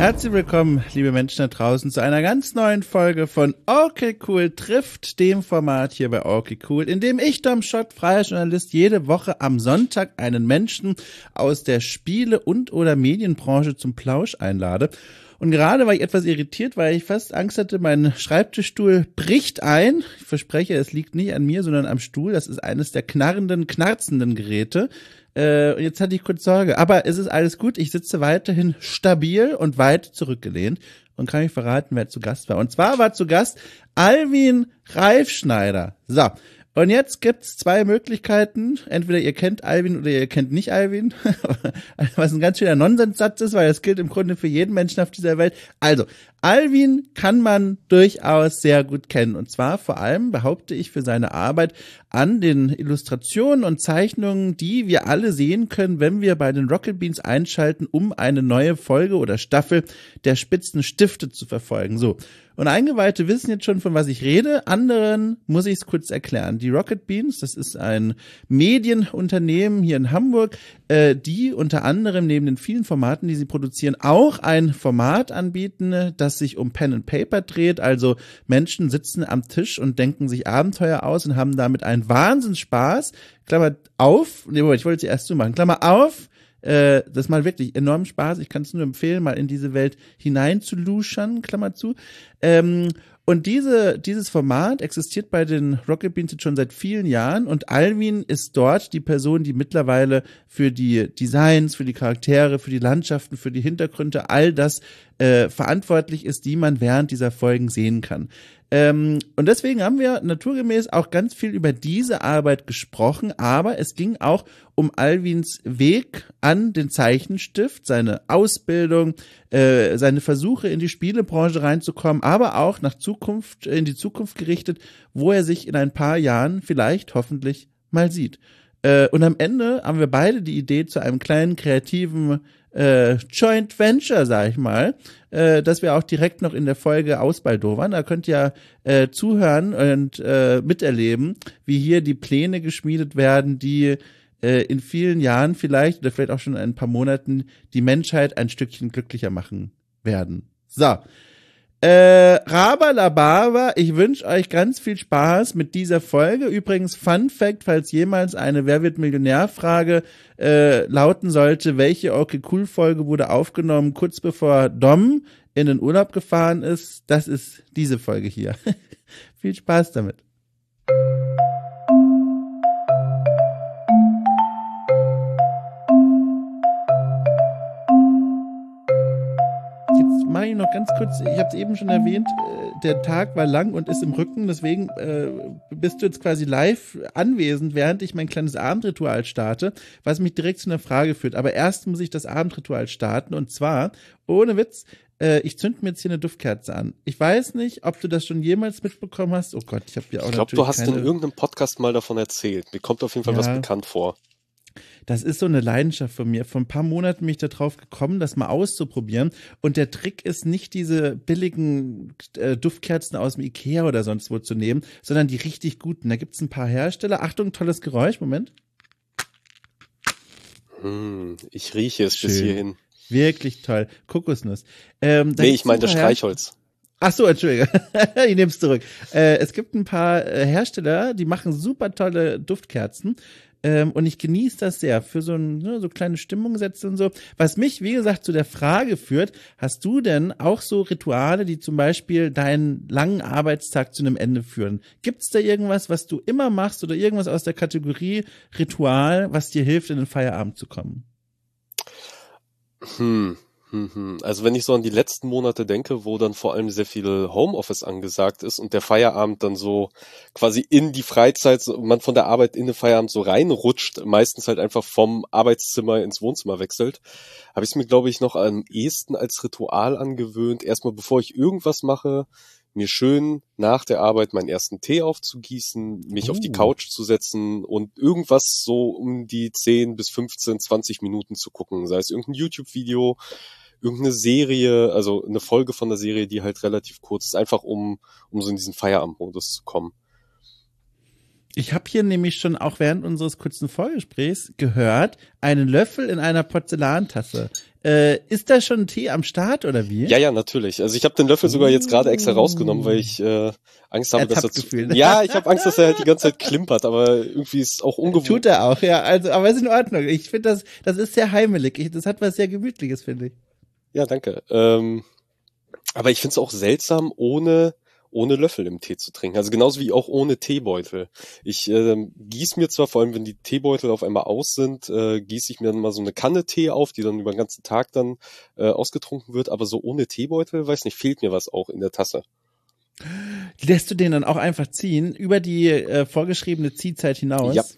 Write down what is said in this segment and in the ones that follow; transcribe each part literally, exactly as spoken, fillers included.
Herzlich willkommen, liebe Menschen da draußen, zu einer ganz neuen Folge von Okay Cool trifft, dem Format hier bei Okay Cool, in dem ich, Dom Schott, freier Journalist, jede Woche am Sonntag einen Menschen aus der Spiele- und oder Medienbranche zum Plausch einlade. Und gerade war ich etwas irritiert, weil ich fast Angst hatte, mein Schreibtischstuhl bricht ein. Ich verspreche, es liegt nicht an mir, sondern am Stuhl. Das ist eines der knarrenden, knarzenden Geräte. Äh, und jetzt hatte ich kurz Sorge. Aber es ist alles gut. Ich sitze weiterhin stabil und weit zurückgelehnt und kann euch verraten, wer zu Gast war. Und zwar war zu Gast Alvin Reifschneider. So. Und jetzt gibt's zwei Möglichkeiten. Entweder ihr kennt Alvin oder ihr kennt nicht Alvin. Was ein ganz schöner Nonsenssatz ist, weil das gilt im Grunde für jeden Menschen auf dieser Welt. Also, Alvin kann man durchaus sehr gut kennen. Und zwar vor allem, behaupte ich, für seine Arbeit an den Illustrationen und Zeichnungen, die wir alle sehen können, wenn wir bei den Rocket Beans einschalten, um eine neue Folge oder Staffel der Spitzen Stifte zu verfolgen. So. Und Eingeweihte wissen jetzt schon, von was ich rede. Anderen muss ich es kurz erklären. Die Rocket Beans, das ist ein Medienunternehmen hier in Hamburg, äh, die unter anderem neben den vielen Formaten, die sie produzieren, auch ein Format anbieten, das sich um Pen and Paper dreht. Also Menschen sitzen am Tisch und denken sich Abenteuer aus und haben damit einen Wahnsinnsspaß. Klammer auf, nee, ich wollte es erst so machen, Klammer auf, äh, das ist mal wirklich enorm Spaß. Ich kann es nur empfehlen, mal in diese Welt hineinzuluschern, Klammer zu. Ähm, und diese, dieses Format existiert bei den Rocket Beans jetzt schon seit vielen Jahren und Alvin ist dort die Person, die mittlerweile für die Designs, für die Charaktere, für die Landschaften, für die Hintergründe, all das äh, verantwortlich ist, die man während dieser Folgen sehen kann. Ähm, und deswegen haben wir naturgemäß auch ganz viel über diese Arbeit gesprochen, aber es ging auch um Alvins Weg an den Zeichenstift, seine Ausbildung, äh, seine Versuche in die Spielebranche reinzukommen, aber auch nach Zukunft, in die Zukunft gerichtet, wo er sich in ein paar Jahren vielleicht hoffentlich mal sieht. Äh, und am Ende haben wir beide die Idee zu einem kleinen kreativen äh, Joint Venture, sag ich mal, äh, dass wir auch direkt noch in der Folge ausbaldowern. Da könnt ihr äh, zuhören und äh, miterleben, wie hier die Pläne geschmiedet werden, die äh, in vielen Jahren vielleicht oder vielleicht auch schon in ein paar Monaten die Menschheit ein Stückchen glücklicher machen werden. So. Äh, Rabalababa, ich wünsche euch ganz viel Spaß mit dieser Folge. Übrigens, Fun Fact, falls jemals eine Wer wird Millionär-Frage äh, lauten sollte, welche Okay Cool Folge wurde aufgenommen, kurz bevor Dom in den Urlaub gefahren ist, das ist diese Folge hier. Viel Spaß damit. Jetzt mache ich noch ganz kurz, ich habe es eben schon erwähnt, äh, der Tag war lang und ist im Rücken, deswegen äh, bist du jetzt quasi live anwesend, während ich mein kleines Abendritual starte, was mich direkt zu einer Frage führt. Aber erst muss ich das Abendritual starten und zwar, ohne Witz, äh, ich zünd mir jetzt hier eine Duftkerze an. Ich weiß nicht, ob du das schon jemals mitbekommen hast. Oh Gott, ich habe ja auch Ich glaube, du hast keine... in irgendeinem Podcast mal davon erzählt. Mir kommt auf jeden Fall Ja. was bekannt vor. Das ist so eine Leidenschaft von mir. Vor ein paar Monaten bin ich da drauf gekommen, das mal auszuprobieren. Und der Trick ist nicht, diese billigen äh, Duftkerzen aus dem Ikea oder sonst wo zu nehmen, sondern die richtig guten. Da gibt's ein paar Hersteller. Achtung, tolles Geräusch. Moment. Hm, ich rieche es Schön. bis hierhin. Wirklich toll. Kokosnuss. Ähm, da Nee, gibt's ich meine ein das paar Streichholz. Ach so, Entschuldige. Ich nehme es zurück. Äh, es gibt ein paar äh, Hersteller, die machen super tolle Duftkerzen. Ähm, und ich genieße das sehr für so, ein, ne, so kleine Stimmungssätze und so. Was mich, wie gesagt, zu der Frage führt, hast du denn auch so Rituale, die zum Beispiel deinen langen Arbeitstag zu einem Ende führen? Gibt's da irgendwas, was du immer machst oder irgendwas aus der Kategorie Ritual, was dir hilft, in den Feierabend zu kommen? Hm, hm, hm. Also wenn ich so an die letzten Monate denke, wo dann vor allem sehr viel Homeoffice angesagt ist und der Feierabend dann so quasi in die Freizeit, so, man von der Arbeit in den Feierabend so reinrutscht, meistens halt einfach vom Arbeitszimmer ins Wohnzimmer wechselt, habe ich es mir, glaube ich, noch am ehesten als Ritual angewöhnt, erstmal bevor ich irgendwas mache, mir schön nach der Arbeit meinen ersten Tee aufzugießen, mich Oh. auf die Couch zu setzen und irgendwas so um die zehn bis fünfzehn, zwanzig Minuten zu gucken, sei es irgendein YouTube-Video, irgendeine Serie, also eine Folge von der Serie, die halt relativ kurz ist, einfach um um so in diesen Feierabendmodus zu kommen. Ich habe hier nämlich schon auch während unseres kurzen Vorgesprächs gehört, einen Löffel in einer Porzellantasse. Äh, ist da schon Tee am Start oder wie? Ja, ja, natürlich. Also ich habe den Löffel sogar jetzt gerade extra rausgenommen, weil ich äh, Angst habe, dass er zu, Gefühl. ja, ich habe Angst, dass er halt die ganze Zeit klimpert, aber irgendwie ist es auch ungewohnt. Tut er auch, ja. Also, aber ist in Ordnung. Ich finde das, das ist sehr heimelig. Ich, das hat was sehr Gemütliches, finde ich. Ja, danke. Ähm, aber ich finde es auch seltsam, ohne ohne Löffel im Tee zu trinken. Also genauso wie auch ohne Teebeutel. Ich äh, gieße mir zwar, vor allem wenn die Teebeutel auf einmal aus sind, äh, gieße ich mir dann mal so eine Kanne Tee auf, die dann über den ganzen Tag dann äh, ausgetrunken wird. Aber so ohne Teebeutel, weiß nicht, fehlt mir was auch in der Tasse. Lässt du den dann auch einfach ziehen, über die äh, vorgeschriebene Ziehzeit hinaus? Ja.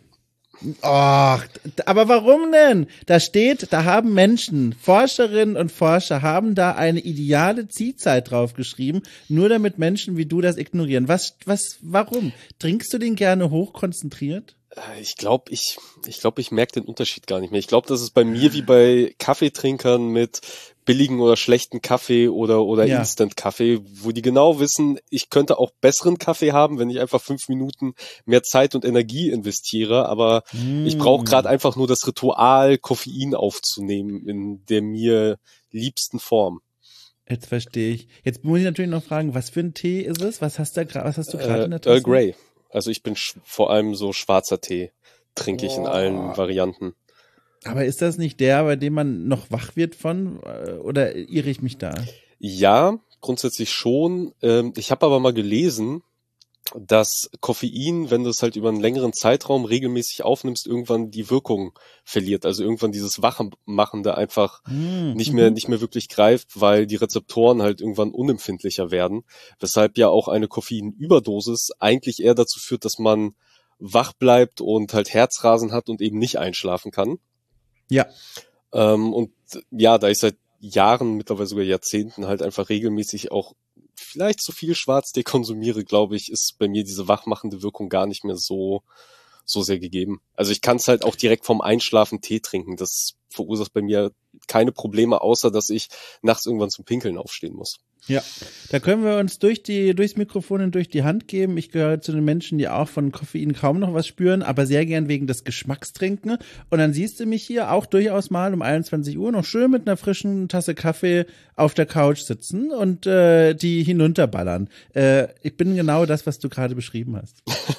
Ach, aber warum denn? Da steht, da haben Menschen, Forscherinnen und Forscher haben da eine ideale Ziehzeit draufgeschrieben, nur damit Menschen wie du das ignorieren. Was, was, warum? Trinkst du den gerne hochkonzentriert? Ich glaube, ich, ich glaube, ich merke den Unterschied gar nicht mehr. Ich glaube, das ist bei mir wie bei Kaffeetrinkern mit billigen oder schlechten Kaffee oder oder Ja. Instant-Kaffee, wo die genau wissen, ich könnte auch besseren Kaffee haben, wenn ich einfach fünf Minuten mehr Zeit und Energie investiere, aber Mm. ich brauche gerade einfach nur das Ritual, Koffein aufzunehmen in der mir liebsten Form. Jetzt verstehe ich. Jetzt muss ich natürlich noch fragen, was für ein Tee ist es? Was hast du, was hast du gerade Äh, in der Tasse? Earl Grey. Also ich bin sch- vor allem so schwarzer Tee, trinke ich in allen Varianten. Aber ist das nicht der, bei dem man noch wach wird von, äh, oder irre ich mich da? Ja, grundsätzlich schon. Ähm, ich habe aber mal gelesen, dass Koffein, wenn du es halt über einen längeren Zeitraum regelmäßig aufnimmst, irgendwann die Wirkung verliert. Also irgendwann dieses Wachmachende einfach Mhm. nicht mehr, nicht mehr wirklich greift, weil die Rezeptoren halt irgendwann unempfindlicher werden. Weshalb ja auch eine Koffeinüberdosis eigentlich eher dazu führt, dass man wach bleibt und halt Herzrasen hat und eben nicht einschlafen kann. Ja. Ähm, und ja, da ich seit Jahren, mittlerweile sogar Jahrzehnten halt einfach regelmäßig auch vielleicht zu viel Schwarztee konsumiere, glaube ich, ist bei mir diese wachmachende Wirkung gar nicht mehr so so sehr gegeben. Also ich kann es halt auch direkt vorm Einschlafen Tee trinken. Das verursacht bei mir keine Probleme, außer dass ich nachts irgendwann zum Pinkeln aufstehen muss. Ja, da können wir uns durch die, durchs Mikrofon und durch die Hand geben. Ich gehöre zu den Menschen, die auch von Koffein kaum noch was spüren, aber sehr gern wegen des Geschmacks trinken. Und dann siehst du mich hier auch durchaus mal um einundzwanzig Uhr noch schön mit einer frischen Tasse Kaffee auf der Couch sitzen und äh, die hinunterballern. Äh, ich bin genau das, was du gerade beschrieben hast.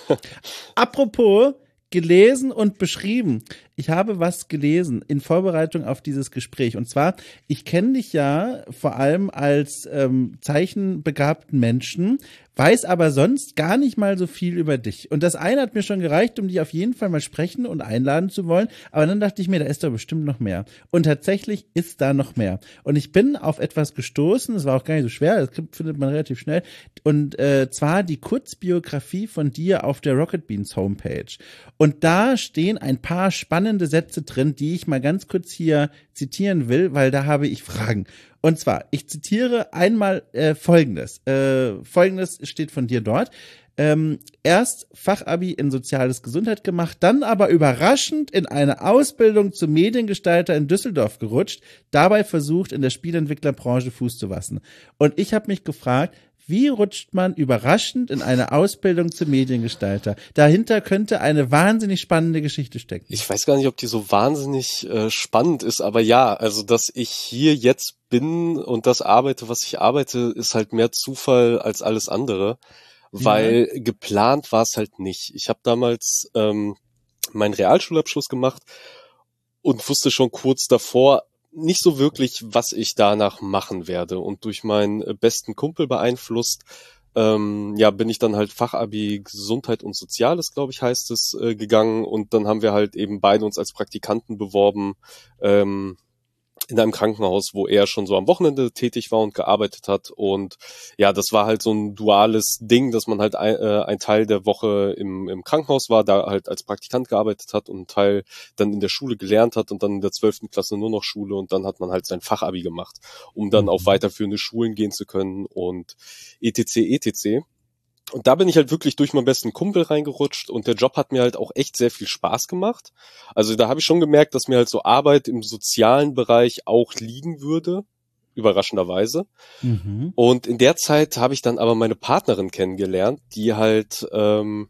Apropos gelesen und beschrieben. Ich habe was gelesen in Vorbereitung auf dieses Gespräch. Und zwar, ich kenne dich ja vor allem als ähm, zeichenbegabten Menschen, weiß aber sonst gar nicht mal so viel über dich. Und das eine hat mir schon gereicht, um dich auf jeden Fall mal sprechen und einladen zu wollen. Aber dann dachte ich mir, da ist doch bestimmt noch mehr. Und tatsächlich ist da noch mehr. Und ich bin auf etwas gestoßen, das war auch gar nicht so schwer, das findet man relativ schnell. Und äh, zwar die Kurzbiografie von dir auf der Rocket Beans Homepage. Und da stehen ein paar spannende Sätze drin, die ich mal ganz kurz hier zitieren will, weil da habe ich Fragen. Und zwar, ich zitiere einmal äh, Folgendes. Äh, Folgendes steht von dir dort. Ähm, erst Fachabi in Soziales Gesundheit gemacht, dann aber überraschend in eine Ausbildung zum Mediengestalter in Düsseldorf gerutscht, dabei versucht, in der Spielentwicklerbranche Fuß zu fassen. Und ich habe mich gefragt, wie rutscht man überraschend in eine Ausbildung zum Mediengestalter? Dahinter könnte eine wahnsinnig spannende Geschichte stecken. Ich weiß gar nicht, ob die so wahnsinnig äh, spannend ist, aber ja, also dass ich hier jetzt bin und das arbeite, was ich arbeite, ist halt mehr Zufall als alles andere, weil ja. geplant war es halt nicht. Ich habe damals ähm, meinen Realschulabschluss gemacht und wusste schon kurz davor nicht so wirklich, was ich danach machen werde. Und durch meinen besten Kumpel beeinflusst, ähm, ja, bin ich dann halt Fachabi Gesundheit und Soziales, glaube ich, heißt es, äh, gegangen. Und dann haben wir halt eben beide uns als Praktikanten beworben, ähm, in einem Krankenhaus, wo er schon so am Wochenende tätig war und gearbeitet hat. Und ja, das war halt so ein duales Ding, dass man halt ein, äh, ein Teil der Woche im, im Krankenhaus war, da halt als Praktikant gearbeitet hat und ein Teil dann in der Schule gelernt hat und dann in der zwölften Klasse nur noch Schule und dann hat man halt sein Fachabi gemacht, um dann auf weiterführende Schulen gehen zu können und et cetera et cetera. Und da bin ich halt wirklich durch meinen besten Kumpel reingerutscht und der Job hat mir halt auch echt sehr viel Spaß gemacht. Also da habe ich schon gemerkt, dass mir halt so Arbeit im sozialen Bereich auch liegen würde, überraschenderweise. Mhm. Und in der Zeit habe ich dann aber meine Partnerin kennengelernt, die halt ähm,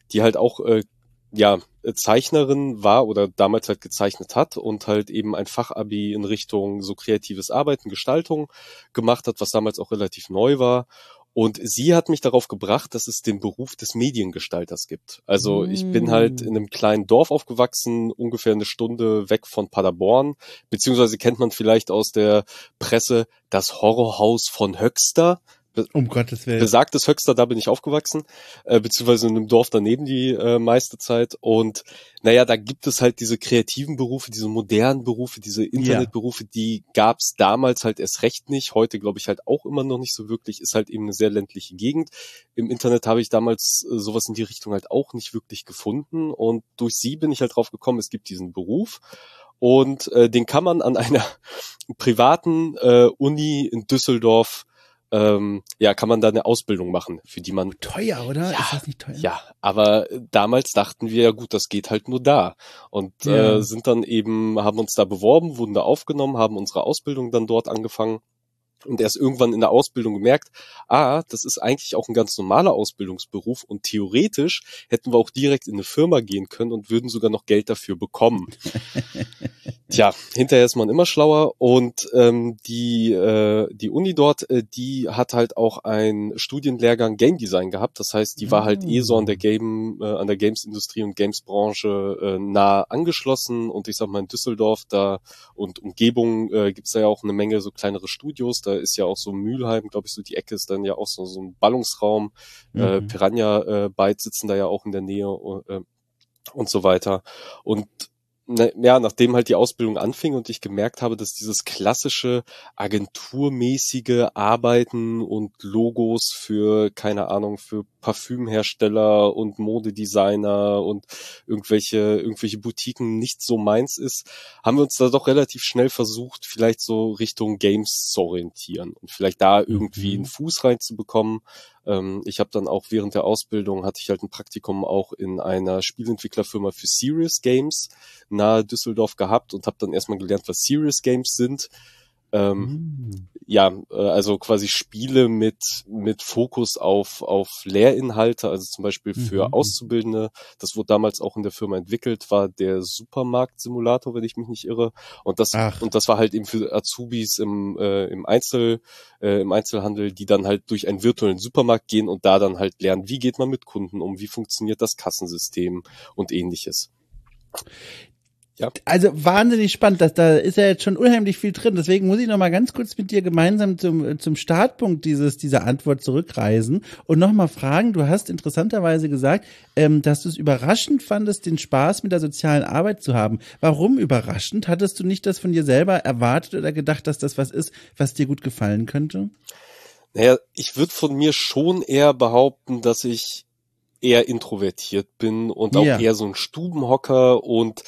die halt auch äh, ja Zeichnerin war oder damals halt gezeichnet hat und halt eben ein Fachabi in Richtung so kreatives Arbeiten, Gestaltung gemacht hat, was damals auch relativ neu war. Und sie hat mich darauf gebracht, dass es den Beruf des Mediengestalters gibt. Also ich bin halt in Mm. einem kleinen Dorf aufgewachsen, ungefähr eine Stunde weg von Paderborn, beziehungsweise kennt man vielleicht aus der Presse das Horrorhaus von Höxter. Um Gottes Willen. Besagtes Höxter, da bin ich aufgewachsen, äh, beziehungsweise in einem Dorf daneben die äh, meiste Zeit. Und naja, da gibt es halt diese kreativen Berufe, diese modernen Berufe, diese Internetberufe, die gab es damals halt erst recht nicht. Heute glaube ich halt auch immer noch nicht so wirklich, ist halt eben eine sehr ländliche Gegend. Im Internet habe ich damals äh, sowas in die Richtung halt auch nicht wirklich gefunden. Und durch sie bin ich halt drauf gekommen, es gibt diesen Beruf. Und äh, den kann man an einer privaten äh, Uni in Düsseldorf Ähm, ja, kann man da eine Ausbildung machen, für die man... Teuer, oder? Ja, ist das nicht teuer? Ja, aber damals dachten wir ja gut, das geht halt nur da. Und Ja. äh, sind dann eben, haben uns da beworben, wurden da aufgenommen, haben unsere Ausbildung dann dort angefangen. Und erst irgendwann in der Ausbildung gemerkt, ah, das ist eigentlich auch ein ganz normaler Ausbildungsberuf und theoretisch hätten wir auch direkt in eine Firma gehen können und würden sogar noch Geld dafür bekommen. Tja, hinterher ist man immer schlauer und ähm, die äh, die Uni dort, äh, die hat halt auch einen Studienlehrgang Game Design gehabt. Das heißt, die war halt eh so an der Game, äh, an der Games-Industrie und Games-Branche äh, nah angeschlossen. Und ich sag mal in Düsseldorf da und Umgebung äh, gibt's da ja auch eine Menge so kleinere Studios. Da ist ja auch so Mülheim, glaube ich, so die Ecke ist dann ja auch so so ein Ballungsraum. Mhm. Äh, Piranha äh, Bytes sitzen da ja auch in der Nähe äh, und so weiter. Und Ne, ja, nachdem halt die Ausbildung anfing und ich gemerkt habe, dass dieses klassische agenturmäßige Arbeiten und Logos für, keine Ahnung, für Parfümhersteller und Modedesigner und irgendwelche, irgendwelche Boutiquen nicht so meins ist, haben wir uns da doch relativ schnell versucht, vielleicht so Richtung Games zu orientieren und vielleicht da irgendwie Mhm. einen Fuß reinzubekommen. Ähm, ich habe dann auch während der Ausbildung hatte ich halt ein Praktikum auch in einer Spielentwicklerfirma für Serious Games nahe Düsseldorf gehabt und habe dann erstmal gelernt, was Serious Games sind. Ähm, Mhm. ja, äh, also quasi Spiele mit mit Fokus auf auf Lehrinhalte, also zum Beispiel für Mhm. Auszubildende. Das wurde damals auch in der Firma entwickelt, war der Supermarkt-Simulator, wenn ich mich nicht irre. Und das Ach. und das war halt eben für Azubis im äh, im Einzel äh, im Einzelhandel, die dann halt durch einen virtuellen Supermarkt gehen und da dann halt lernen, wie geht man mit Kunden um, wie funktioniert das Kassensystem und ähnliches. Ja. Also wahnsinnig spannend, dass da ist ja jetzt schon unheimlich viel drin. Deswegen muss ich noch mal ganz kurz mit dir gemeinsam zum zum Startpunkt dieses dieser Antwort zurückreisen und noch mal fragen. Du hast interessanterweise gesagt, ähm, dass du es überraschend fandest, den Spaß mit der sozialen Arbeit zu haben. Warum überraschend? Hattest du nicht das von dir selber erwartet oder gedacht, dass das was ist, was dir gut gefallen könnte? Naja, ich würde von mir schon eher behaupten, dass ich eher introvertiert bin und auch Ja. eher so ein Stubenhocker und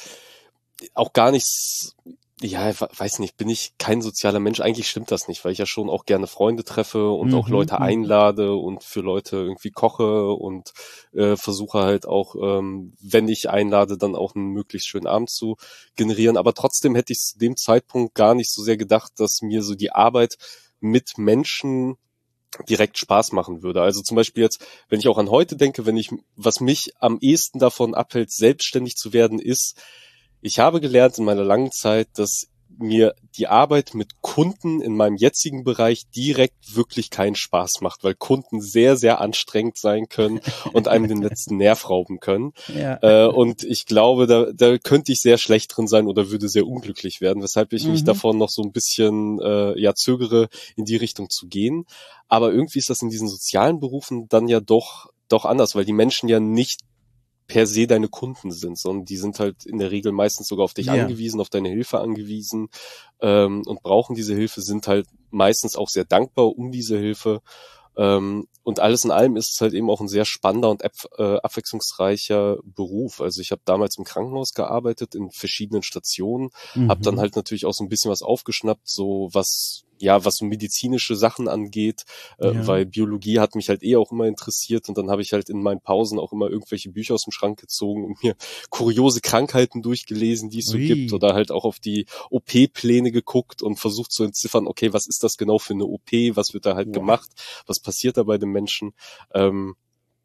auch gar nichts, ja, weiß nicht, bin ich kein sozialer Mensch. Eigentlich stimmt das nicht, weil ich ja schon auch gerne Freunde treffe und Mhm. auch Leute einlade und für Leute irgendwie koche und äh, versuche halt auch, ähm, wenn ich einlade, dann auch einen möglichst schönen Abend zu generieren. Aber trotzdem hätte ich zu dem Zeitpunkt gar nicht so sehr gedacht, dass mir so die Arbeit mit Menschen direkt Spaß machen würde. Also zum Beispiel jetzt, wenn ich auch an heute denke, wenn ich, was mich am ehesten davon abhält, selbstständig zu werden, ist, ich habe gelernt in meiner langen Zeit, dass mir die Arbeit mit Kunden in meinem jetzigen Bereich direkt wirklich keinen Spaß macht, weil Kunden sehr, sehr anstrengend sein können und einem den letzten Nerv rauben können. Ja. Äh, und ich glaube, da, da könnte ich sehr schlecht drin sein oder würde sehr unglücklich werden, weshalb ich Mhm. mich davon noch so ein bisschen äh, ja zögere, in die Richtung zu gehen. Aber irgendwie ist das in diesen sozialen Berufen dann ja doch doch anders, weil die Menschen ja nicht per se deine Kunden sind, sondern die sind halt in der Regel meistens sogar auf dich Ja. angewiesen, auf deine Hilfe angewiesen ähm, und brauchen diese Hilfe, sind halt meistens auch sehr dankbar um diese Hilfe. Ähm, und alles in allem ist es halt eben auch ein sehr spannender und ab, äh, abwechslungsreicher Beruf. Also ich habe damals im Krankenhaus gearbeitet, in verschiedenen Stationen, Mhm. habe dann halt natürlich auch so ein bisschen was aufgeschnappt, so was ja, was so medizinische Sachen angeht, äh, Ja. weil Biologie hat mich halt eh auch immer interessiert und dann habe ich halt in meinen Pausen auch immer irgendwelche Bücher aus dem Schrank gezogen und mir kuriose Krankheiten durchgelesen, die es so Ui. gibt oder halt auch auf die O P-Pläne geguckt und versucht zu entziffern, okay, was ist das genau für eine O P, was wird da halt Boah. gemacht, was passiert da bei den Menschen, ähm,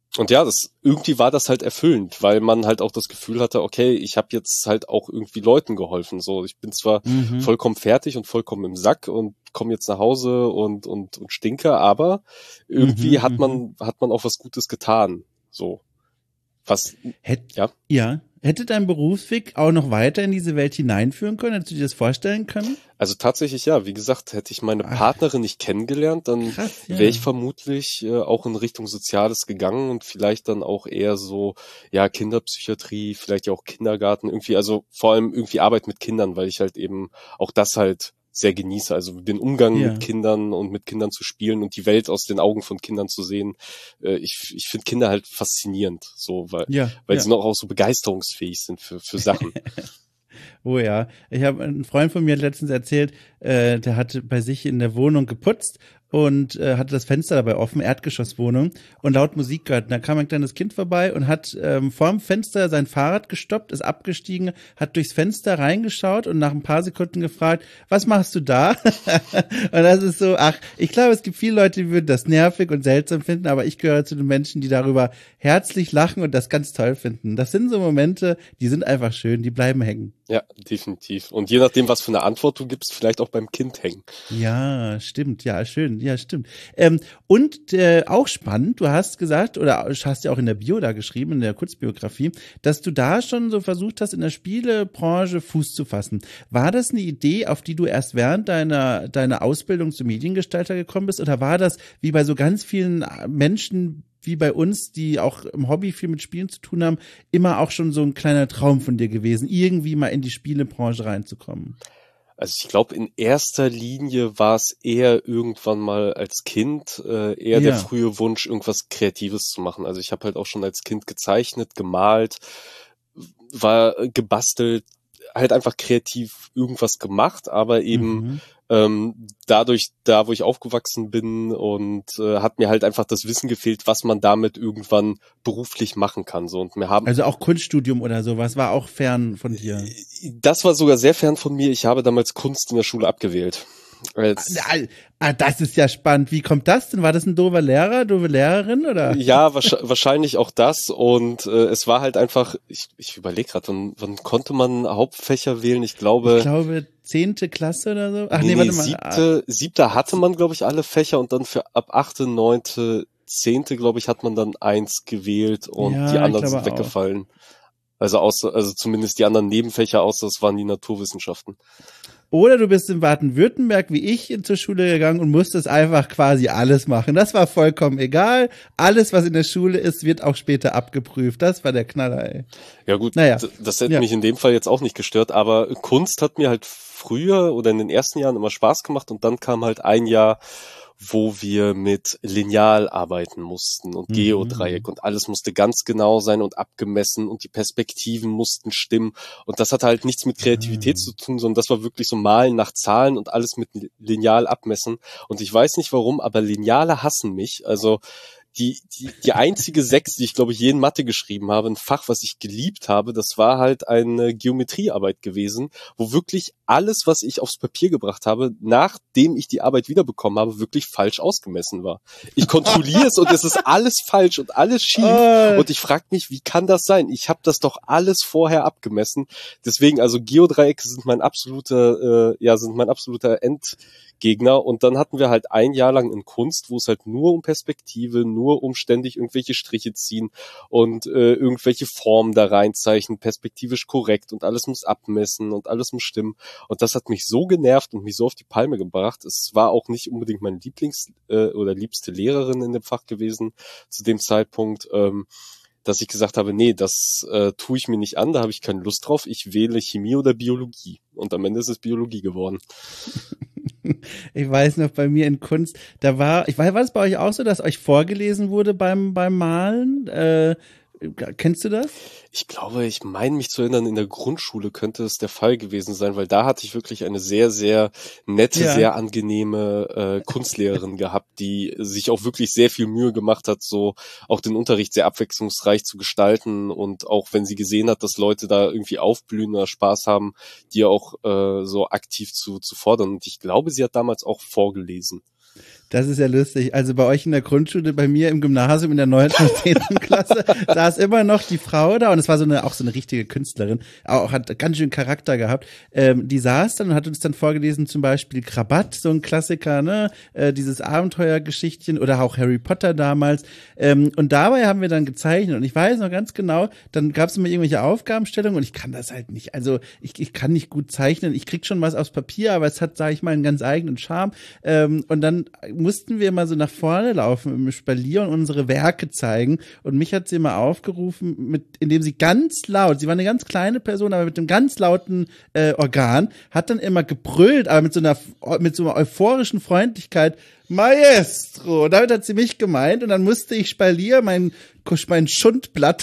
Und ja, das irgendwie war das halt erfüllend, weil man halt auch das Gefühl hatte, okay, ich habe jetzt halt auch irgendwie Leuten geholfen. So, ich bin zwar Mhm. vollkommen fertig und vollkommen im Sack und komme jetzt nach Hause und und und stinke, aber irgendwie Mhm, hat mhm. man hat man auch was Gutes getan. So, was Hätt, ja. ja. Hätte dein Berufsweg auch noch weiter in diese Welt hineinführen können? Hättest du dir das vorstellen können? Also tatsächlich ja, wie gesagt, hätte ich meine Ach, Partnerin nicht kennengelernt, dann krass, wäre ja. ich vermutlich äh, auch in Richtung Soziales gegangen und vielleicht dann auch eher so, ja, Kinderpsychiatrie, vielleicht ja auch Kindergarten, irgendwie, also vor allem irgendwie Arbeit mit Kindern, weil ich halt eben auch das halt sehr genieße, also den Umgang mit Ja, Kindern und mit Kindern zu spielen und die Welt aus den Augen von Kindern zu sehen. Äh, ich ich finde Kinder halt faszinierend, so, weil, ja, weil ja. sie noch auch so begeisterungsfähig sind für, für Sachen. Oh ja. Ich habe ein Freund von mir hat letztens erzählt, äh, der hat bei sich in der Wohnung geputzt und äh, hatte das Fenster dabei offen, Erdgeschosswohnung, und laut Musik gehört. Und da kam ein kleines Kind vorbei und hat ähm, vorm Fenster sein Fahrrad gestoppt, ist abgestiegen, hat durchs Fenster reingeschaut und nach ein paar Sekunden gefragt, was machst du da? Und das ist so, ach, ich glaube, es gibt viele Leute, die würden das nervig und seltsam finden, aber ich gehöre zu den Menschen, die darüber herzlich lachen und das ganz toll finden. Das sind so Momente, die sind einfach schön, die bleiben hängen. Ja, definitiv. Und je nachdem, was für eine Antwort du gibst, vielleicht auch beim Kind hängen. Ja, stimmt, ja, schön, ja, stimmt. Ähm, und äh, auch spannend, du hast gesagt, oder hast ja auch in der Bio da geschrieben, in der Kurzbiografie, dass du da schon so versucht hast, in der Spielebranche Fuß zu fassen. War das eine Idee, auf die du erst während deiner, deiner Ausbildung zum Mediengestalter gekommen bist, oder war das, wie bei so ganz vielen Menschen wie bei uns, die auch im Hobby viel mit Spielen zu tun haben, immer auch schon so ein kleiner Traum von dir gewesen, irgendwie mal in die Spielebranche reinzukommen? Also ich glaube, in erster Linie war es eher irgendwann mal als Kind äh, eher der Ja. frühe Wunsch, irgendwas Kreatives zu machen. Also ich habe halt auch schon als Kind gezeichnet, gemalt, war äh, gebastelt, halt einfach kreativ irgendwas gemacht, aber eben Mhm. ähm, dadurch, da wo ich aufgewachsen bin und äh, hat mir halt einfach das Wissen gefehlt, was man damit irgendwann beruflich machen kann. So, und wir haben, Also auch Kunststudium oder sowas war auch fern von dir. das war sogar sehr fern von mir. Ich habe damals Kunst in der Schule abgewählt. Als, Ah, ah, das ist ja spannend. Wie kommt das denn? War das ein doofer Lehrer, doofe Lehrerin oder? ja, wahrscheinlich auch das. Und äh, es war halt einfach, ich, ich überlege gerade, wann, wann konnte man Hauptfächer wählen? Ich Ich glaube, glaube zehnte Klasse oder so. Ach nee, nee, nee, warte mal. Ah, siebte, siebte hatte man, glaube ich, alle Fächer und dann für ab achte, neunte, zehnte, glaube ich, hat man dann eins gewählt und die ja, ich anderen sind glaube auch. weggefallen. Also außer, also zumindest die anderen Nebenfächer, außer es waren die Naturwissenschaften. Oder du bist in Baden-Württemberg wie ich zur Schule gegangen und musstest einfach quasi alles machen. Das war vollkommen egal. Alles, was in der Schule ist, wird auch später abgeprüft. Das war der Knaller, ey. Ja gut, Naja, d- das hätte ja. mich in dem Fall jetzt auch nicht gestört, aber Kunst hat mir halt früher oder in den ersten Jahren immer Spaß gemacht und dann kam halt ein Jahr, wo wir mit Lineal arbeiten mussten und Geodreieck Mhm. und alles musste ganz genau sein und abgemessen und die Perspektiven mussten stimmen und das hatte halt nichts mit Kreativität Ah. zu tun, sondern das war wirklich so Malen nach Zahlen und alles mit Lineal abmessen und ich weiß nicht warum, aber Lineale hassen mich, also die, die, die einzige Sechs, die ich glaube ich je in Mathe geschrieben habe, ein Fach, was ich geliebt habe, das war halt eine Geometriearbeit gewesen, wo wirklich alles, was ich aufs Papier gebracht habe, nachdem ich die Arbeit wiederbekommen habe, wirklich falsch ausgemessen war. Ich kontrolliere es und es ist alles falsch und alles schief Oh, und ich frage mich, wie kann das sein? Ich habe das doch alles vorher abgemessen. Deswegen, also Geodreiecke sind mein absoluter, äh, ja, sind mein absoluter Endgegner. Und dann hatten wir halt ein Jahr lang in Kunst, wo es halt nur um Perspektive, nur um ständig irgendwelche Striche ziehen und äh, irgendwelche Formen da reinzeichnen, perspektivisch korrekt und alles muss abmessen und alles muss stimmen. Und das hat mich so genervt und mich so auf die Palme gebracht. Es war auch nicht unbedingt meine Lieblings- äh, oder liebste Lehrerin in dem Fach gewesen zu dem Zeitpunkt, ähm, dass ich gesagt habe, nee, das äh, tue ich mir nicht an, da habe ich keine Lust drauf. Ich wähle Chemie oder Biologie. Und am Ende ist es Biologie geworden. ich weiß noch, bei mir in Kunst, da war, ich weiß, war es bei euch auch so, dass euch vorgelesen wurde beim, beim Malen? Äh, kennst du das? Ich glaube, ich meine mich zu erinnern, in der Grundschule könnte es der Fall gewesen sein, weil da hatte ich wirklich eine sehr, sehr nette, Ja. sehr angenehme äh, Kunstlehrerin gehabt, die sich auch wirklich sehr viel Mühe gemacht hat, so auch den Unterricht sehr abwechslungsreich zu gestalten und auch wenn sie gesehen hat, dass Leute da irgendwie aufblühen oder Spaß haben, die auch äh, so aktiv zu, zu fordern. Und ich glaube, sie hat damals auch vorgelesen. Das ist ja lustig. Also bei euch in der Grundschule, bei mir im Gymnasium in der neunten und zehnten Klasse, da ist immer noch die Frau da und es war so eine, auch so eine richtige Künstlerin, auch hat ganz schön Charakter gehabt. Ähm, die saß dann und hat uns dann vorgelesen, zum Beispiel Krabat, so ein Klassiker, ne, äh, dieses Abenteuergeschichtchen oder auch Harry Potter damals. Ähm, und dabei haben wir dann gezeichnet und ich weiß noch ganz genau, dann gab es immer irgendwelche Aufgabenstellungen und ich kann das halt nicht. Also ich, ich kann nicht gut zeichnen. Ich krieg schon was aufs Papier, aber es hat, sage ich mal, einen ganz eigenen Charme. Ähm, und dann mussten wir mal so nach vorne laufen im Spalier und unsere Werke zeigen. Und mich hat sie immer aufgerufen, mit, indem sie ganz laut, sie war eine ganz kleine Person, aber mit einem ganz lauten äh, Organ, hat dann immer gebrüllt, aber mit so einer, mit so einer euphorischen Freundlichkeit, Maestro. Und damit hat sie mich gemeint und dann musste ich Spalier, mein, mein Schundblatt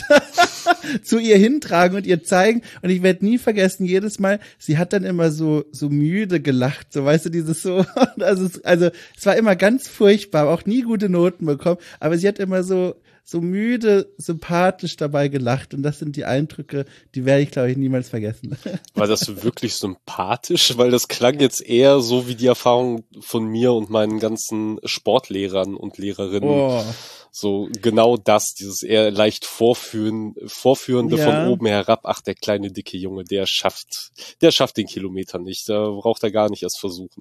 zu ihr hintragen und ihr zeigen und ich werde nie vergessen, jedes Mal, sie hat dann immer so so müde gelacht, so weißt du, dieses so, also es, also es war immer ganz furchtbar, auch nie gute Noten bekommen, aber sie hat immer so so müde, sympathisch dabei gelacht und das sind die Eindrücke, die werde ich, glaube ich, niemals vergessen. War das wirklich sympathisch? Weil das klang jetzt eher so wie die Erfahrung von mir und meinen ganzen Sportlehrern und Lehrerinnen. Oh. So genau das, dieses eher leicht vorführen, Vorführende Ja. von oben herab. Ach, der kleine, dicke Junge, der schafft, der schafft den Kilometer nicht. Da braucht er gar nicht erst versuchen.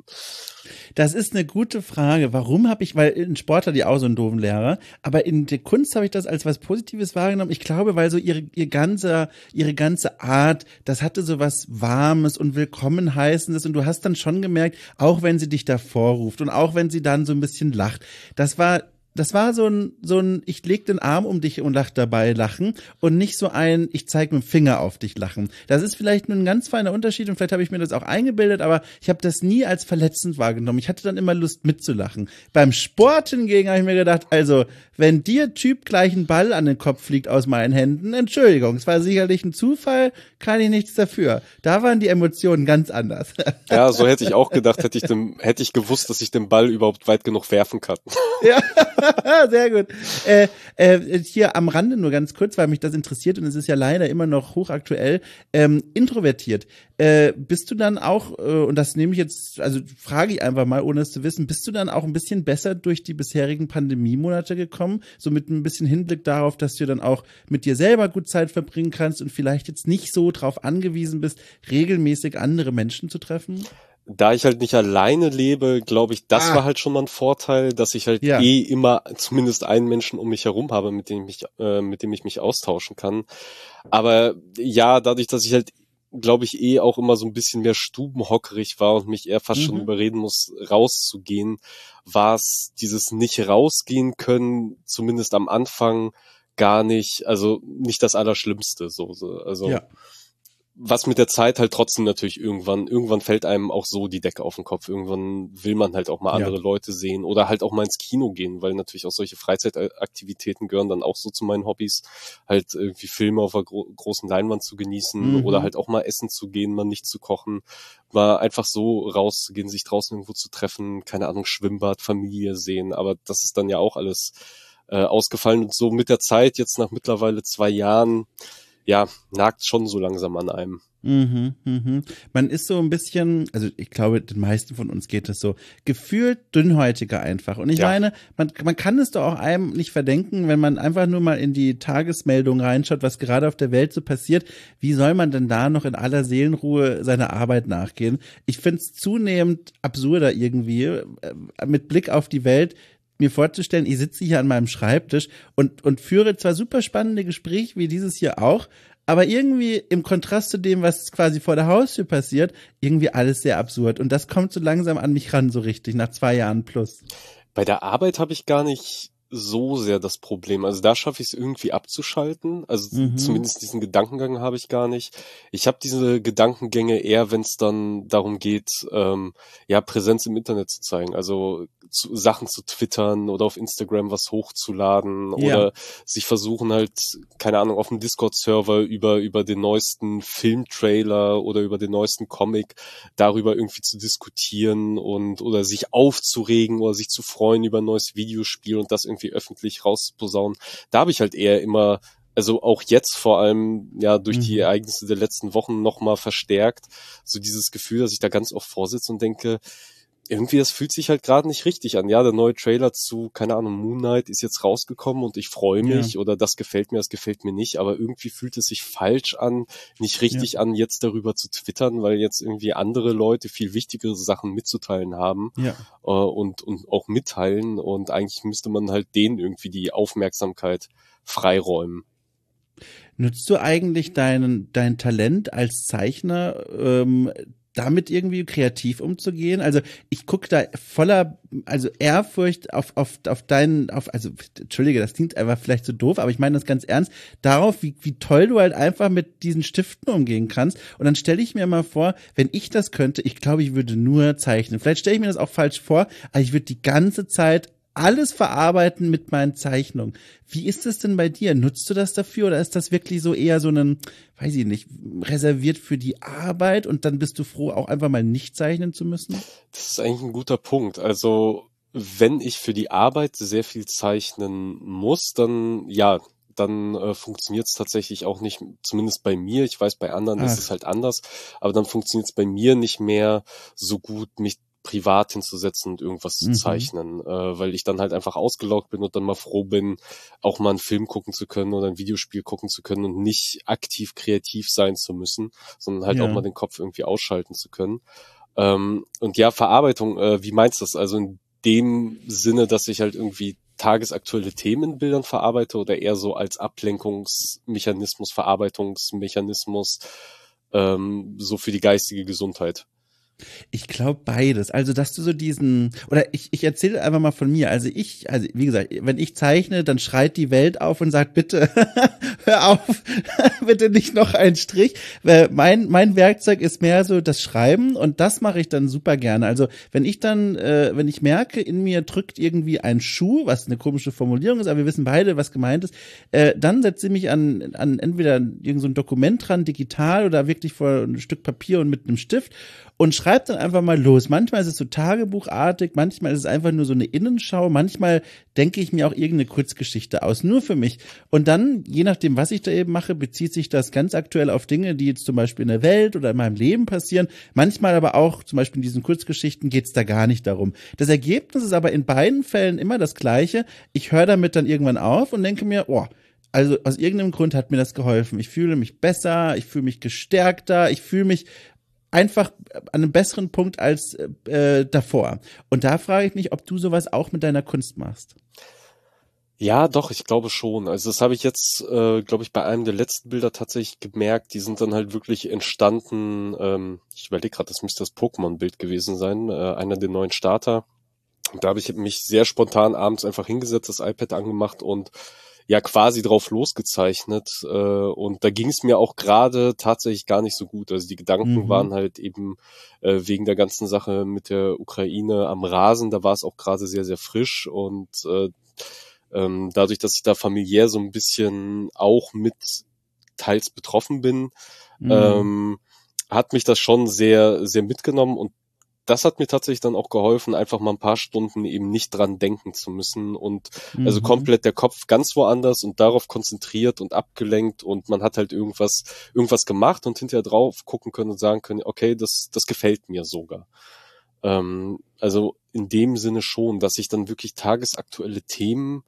Das ist eine gute Frage. Warum habe ich, weil in Sport hatte ich auch so einen doofen Lehrer, aber in der Kunst habe ich das als was Positives wahrgenommen. Ich glaube, weil so ihre, ihr ganze, ihre ganze Art, das hatte so was Warmes und Willkommen heißendes und du hast dann schon gemerkt, auch wenn sie dich da vorruft und auch wenn sie dann so ein bisschen lacht, das war Das war so ein, so ein, ich leg den Arm um dich und lach dabei lachen und nicht so ein, ich zeig mit dem Finger auf dich lachen. Das ist vielleicht nur ein ganz feiner Unterschied und vielleicht habe ich mir das auch eingebildet, aber ich habe das nie als verletzend wahrgenommen. Ich hatte dann immer Lust mitzulachen. Beim Sport hingegen habe ich mir gedacht, also, wenn dir Typ gleich ein Ball an den Kopf fliegt aus meinen Händen, Entschuldigung, es war sicherlich ein Zufall, kann ich nichts dafür. Da waren die Emotionen ganz anders. Ja, so hätte ich auch gedacht, hätte ich dem, hätte ich gewusst, dass ich den Ball überhaupt weit genug werfen kann. Ja. Sehr gut. Äh, äh, hier am Rande nur ganz kurz, weil mich das interessiert und es ist ja leider immer noch hochaktuell, ähm, introvertiert. Äh, bist du dann auch, äh, und das nehme ich jetzt, also frage ich einfach mal, ohne es zu wissen, bist du dann auch ein bisschen besser durch die bisherigen Pandemiemonate gekommen? So mit ein bisschen Hinblick darauf, dass du dann auch mit dir selber gut Zeit verbringen kannst und vielleicht jetzt nicht so drauf angewiesen bist, regelmäßig andere Menschen zu treffen? Da ich halt nicht alleine lebe, glaube ich, das ah. war halt schon mal ein Vorteil, dass ich halt ja. eh immer zumindest einen Menschen um mich herum habe, mit dem ich mich, äh, mit dem ich mich austauschen kann. Aber ja, dadurch, dass ich halt, glaube ich, eh auch immer so ein bisschen mehr stubenhockerig war und mich eher fast mhm. schon überreden muss, rauszugehen, war es dieses nicht rausgehen können, zumindest am Anfang gar nicht, also nicht das Allerschlimmste, so, so also. Ja. Was mit der Zeit halt trotzdem natürlich irgendwann, irgendwann fällt einem auch so die Decke auf den Kopf. Irgendwann will man halt auch mal andere ja. Leute sehen oder halt auch mal ins Kino gehen, weil natürlich auch solche Freizeitaktivitäten gehören dann auch so zu meinen Hobbys. Halt irgendwie Filme auf einer gro- großen Leinwand zu genießen mhm. oder halt auch mal essen zu gehen, mal nicht zu kochen, mal einfach so rauszugehen, sich draußen irgendwo zu treffen, keine Ahnung, Schwimmbad, Familie sehen. Aber das ist dann ja auch alles äh, ausgefallen und so mit der Zeit, jetzt nach mittlerweile zwei Jahren, ja, nagt schon so langsam an einem. Mhm, mhm. Man ist so ein bisschen, also ich glaube, den meisten von uns geht es so, gefühlt dünnhäutiger einfach. Und ich ja. meine, man, man kann es doch auch einem nicht verdenken, wenn man einfach nur mal in die Tagesmeldung reinschaut, was gerade auf der Welt so passiert. Wie soll man denn da noch in aller Seelenruhe seiner Arbeit nachgehen? Ich finde es zunehmend absurder irgendwie, äh, mit Blick auf die Welt, mir vorzustellen, ich sitze hier an meinem Schreibtisch und, und führe zwar super spannende Gespräche wie dieses hier auch, aber irgendwie im Kontrast zu dem, was quasi vor der Haustür passiert, irgendwie alles sehr absurd. Und das kommt so langsam an mich ran, so richtig, nach zwei Jahren plus. Bei der Arbeit habe ich gar nicht so sehr das Problem. Also da schaffe ich es irgendwie abzuschalten. Also mhm. zumindest diesen Gedankengang habe ich gar nicht. Ich habe diese Gedankengänge eher, wenn es dann darum geht, ähm, ja, Präsenz im Internet zu zeigen. Also zu, Sachen zu twittern oder auf Instagram was hochzuladen ja. oder sich versuchen halt, keine Ahnung, auf dem Discord-Server über über den neuesten Filmtrailer oder über den neuesten Comic darüber irgendwie zu diskutieren und oder sich aufzuregen oder sich zu freuen über ein neues Videospiel und das irgendwie öffentlich rausposaunen. Da habe ich halt eher immer, also auch jetzt vor allem ja durch mhm. die Ereignisse der letzten Wochen nochmal verstärkt, so dieses Gefühl, dass ich da ganz oft vorsitze und denke, irgendwie, das fühlt sich halt gerade nicht richtig an. Ja, der neue Trailer zu, keine Ahnung, Moon Knight ist jetzt rausgekommen und ich freue mich Ja. oder das gefällt mir, das gefällt mir nicht, aber irgendwie fühlt es sich falsch an, nicht richtig Ja. an, jetzt darüber zu twittern, weil jetzt irgendwie andere Leute viel wichtigere Sachen mitzuteilen haben Ja. äh, und, und auch mitteilen und eigentlich müsste man halt denen irgendwie die Aufmerksamkeit freiräumen. Nutzt du eigentlich deinen, dein Talent als Zeichner, ähm, damit irgendwie kreativ umzugehen? Also ich gucke da voller, also Ehrfurcht auf, auf, auf deinen, auf, also Entschuldige, das klingt einfach vielleicht so doof, aber ich meine das ganz ernst, darauf, wie, wie toll du halt einfach mit diesen Stiften umgehen kannst. Und dann stelle ich mir mal vor, wenn ich das könnte, ich glaube, ich würde nur zeichnen. Vielleicht stelle ich mir das auch falsch vor, aber ich würde die ganze Zeit alles verarbeiten mit meinen Zeichnungen. Wie ist es denn bei dir? Nutzt du das dafür oder ist das wirklich so eher so ein, weiß ich nicht, reserviert für die Arbeit und dann bist du froh, auch einfach mal nicht zeichnen zu müssen? Das ist eigentlich ein guter Punkt. Also, wenn ich für die Arbeit sehr viel zeichnen muss, dann ja, dann äh, funktioniert es tatsächlich auch nicht, zumindest bei mir. Ich weiß, bei anderen ist es Ach, halt anders, aber dann funktioniert es bei mir nicht mehr so gut, mich privat hinzusetzen und irgendwas zu mhm. zeichnen, äh, weil ich dann halt einfach ausgelaugt bin und dann mal froh bin, auch mal einen Film gucken zu können oder ein Videospiel gucken zu können und nicht aktiv kreativ sein zu müssen, sondern halt auch mal Ja. den Kopf irgendwie ausschalten zu können. Ähm, und ja, Verarbeitung, äh, wie meinst du das? Also in dem Sinne, dass ich halt irgendwie tagesaktuelle Themen in Bildern verarbeite oder eher so als Ablenkungsmechanismus, Verarbeitungsmechanismus, ähm, so für die geistige Gesundheit? Ich glaube beides. Also, dass du so diesen, oder ich, ich erzähle einfach mal von mir. Also ich, also wie gesagt, wenn ich zeichne, dann schreit die Welt auf und sagt, bitte, hör auf, bitte nicht noch einen Strich. Weil mein, mein Werkzeug ist mehr so das Schreiben und das mache ich dann super gerne. Also wenn ich dann, äh, wenn ich merke, in mir drückt irgendwie ein Schuh, was eine komische Formulierung ist, aber wir wissen beide, was gemeint ist, äh, dann setze ich mich an, an entweder irgend so ein Dokument dran, digital oder wirklich vor ein Stück Papier und mit einem Stift und schreibt dann einfach mal los. Manchmal ist es so tagebuchartig, manchmal ist es einfach nur so eine Innenschau, manchmal denke ich mir auch irgendeine Kurzgeschichte aus, nur für mich. Und dann, je nachdem, was ich da eben mache, bezieht sich das ganz aktuell auf Dinge, die jetzt zum Beispiel in der Welt oder in meinem Leben passieren. Manchmal aber auch, zum Beispiel in diesen Kurzgeschichten, geht es da gar nicht darum. Das Ergebnis ist aber in beiden Fällen immer das gleiche. Ich höre damit dann irgendwann auf und denke mir, oh, also aus irgendeinem Grund hat mir das geholfen. Ich fühle mich besser, ich fühle mich gestärkter, ich fühle mich einfach an einem besseren Punkt als äh, davor. Und da frage ich mich, ob du sowas auch mit deiner Kunst machst. Ja, doch, ich glaube schon. Also das habe ich jetzt, äh, glaube ich, bei einem der letzten Bilder tatsächlich gemerkt. Die sind dann halt wirklich entstanden. Ähm, ich überlege gerade, das müsste das Pokémon-Bild gewesen sein, äh, einer der neuen Starter. Und da habe ich mich sehr spontan abends einfach hingesetzt, das iPad angemacht und ja quasi drauf losgezeichnet. Äh, und da ging es mir auch gerade tatsächlich gar nicht so gut. Also die Gedanken Mhm. waren halt eben äh, wegen der ganzen Sache mit der Ukraine am Rasen. Da war es auch gerade sehr, sehr frisch und äh, ähm, dadurch, dass ich da familiär so ein bisschen auch mit teils betroffen bin, Mhm. ähm, hat mich das schon sehr, sehr mitgenommen und das hat mir tatsächlich dann auch geholfen, einfach mal ein paar Stunden eben nicht dran denken zu müssen und also Mhm. komplett der Kopf ganz woanders und darauf konzentriert und abgelenkt und man hat halt irgendwas, irgendwas gemacht und hinterher drauf gucken können und sagen können, okay, das, das gefällt mir sogar. Ähm, also in dem Sinne schon, dass ich dann wirklich tagesaktuelle Themen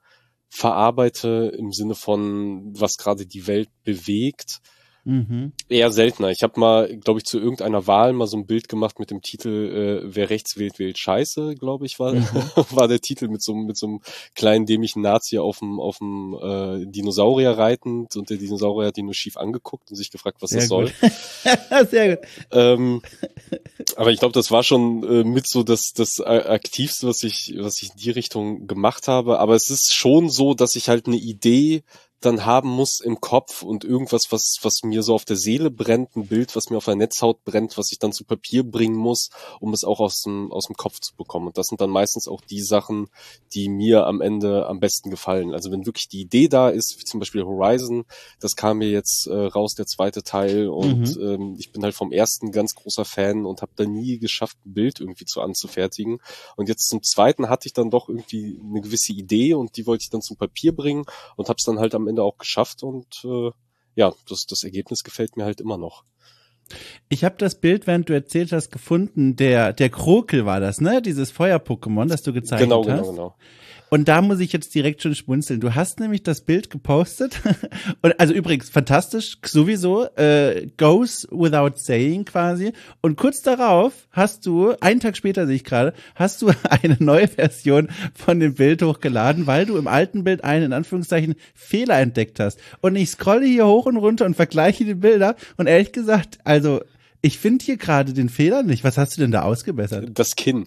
verarbeite im Sinne von, was gerade die Welt bewegt. Mhm. Eher seltener. Ich habe mal, glaube ich, zu irgendeiner Wahl mal so ein Bild gemacht mit dem Titel äh, Wer rechts wählt, wählt Scheiße, glaube ich, war Mhm. war der Titel mit so mit so einem kleinen dämlichen Nazi auf dem auf dem äh, Dinosaurier reitend und der Dinosaurier hat ihn nur schief angeguckt und sich gefragt, was das Sehr gut. soll. Sehr gut. Ähm, aber ich glaube, das war schon äh, mit so das das äh, aktivste, was ich was ich in die Richtung gemacht habe. Aber es ist schon so, dass ich halt eine Idee dann haben muss im Kopf und irgendwas, was was mir so auf der Seele brennt, ein Bild, was mir auf der Netzhaut brennt, was ich dann zu Papier bringen muss, um es auch aus dem aus dem Kopf zu bekommen. Und das sind dann meistens auch die Sachen, die mir am Ende am besten gefallen. Also wenn wirklich die Idee da ist, wie zum Beispiel Horizon, das kam mir jetzt äh, raus, der zweite Teil, und Mhm. ähm, ich bin halt vom ersten ganz großer Fan und habe da nie geschafft, ein Bild irgendwie zu anzufertigen. Und jetzt zum zweiten hatte ich dann doch irgendwie eine gewisse Idee und die wollte ich dann zum Papier bringen und habe es dann halt am Ende auch geschafft und äh, ja, das, das Ergebnis gefällt mir halt immer noch. Ich habe das Bild, während du erzählt hast, gefunden. Der, der Krokel war das, ne? Dieses Feuer-Pokémon, das du gezeigt Genau, hast. genau, genau. Und da muss ich jetzt direkt schon schmunzeln. Du hast nämlich das Bild gepostet. Und also übrigens, fantastisch, sowieso, äh, goes without saying quasi. Und kurz darauf hast du, einen Tag später sehe ich gerade, hast du eine neue Version von dem Bild hochgeladen, weil du im alten Bild einen, in Anführungszeichen, Fehler entdeckt hast. Und ich scrolle hier hoch und runter und vergleiche die Bilder. Und ehrlich gesagt, also, ich finde hier gerade den Fehler nicht. Was hast du denn da ausgebessert? Das Kinn.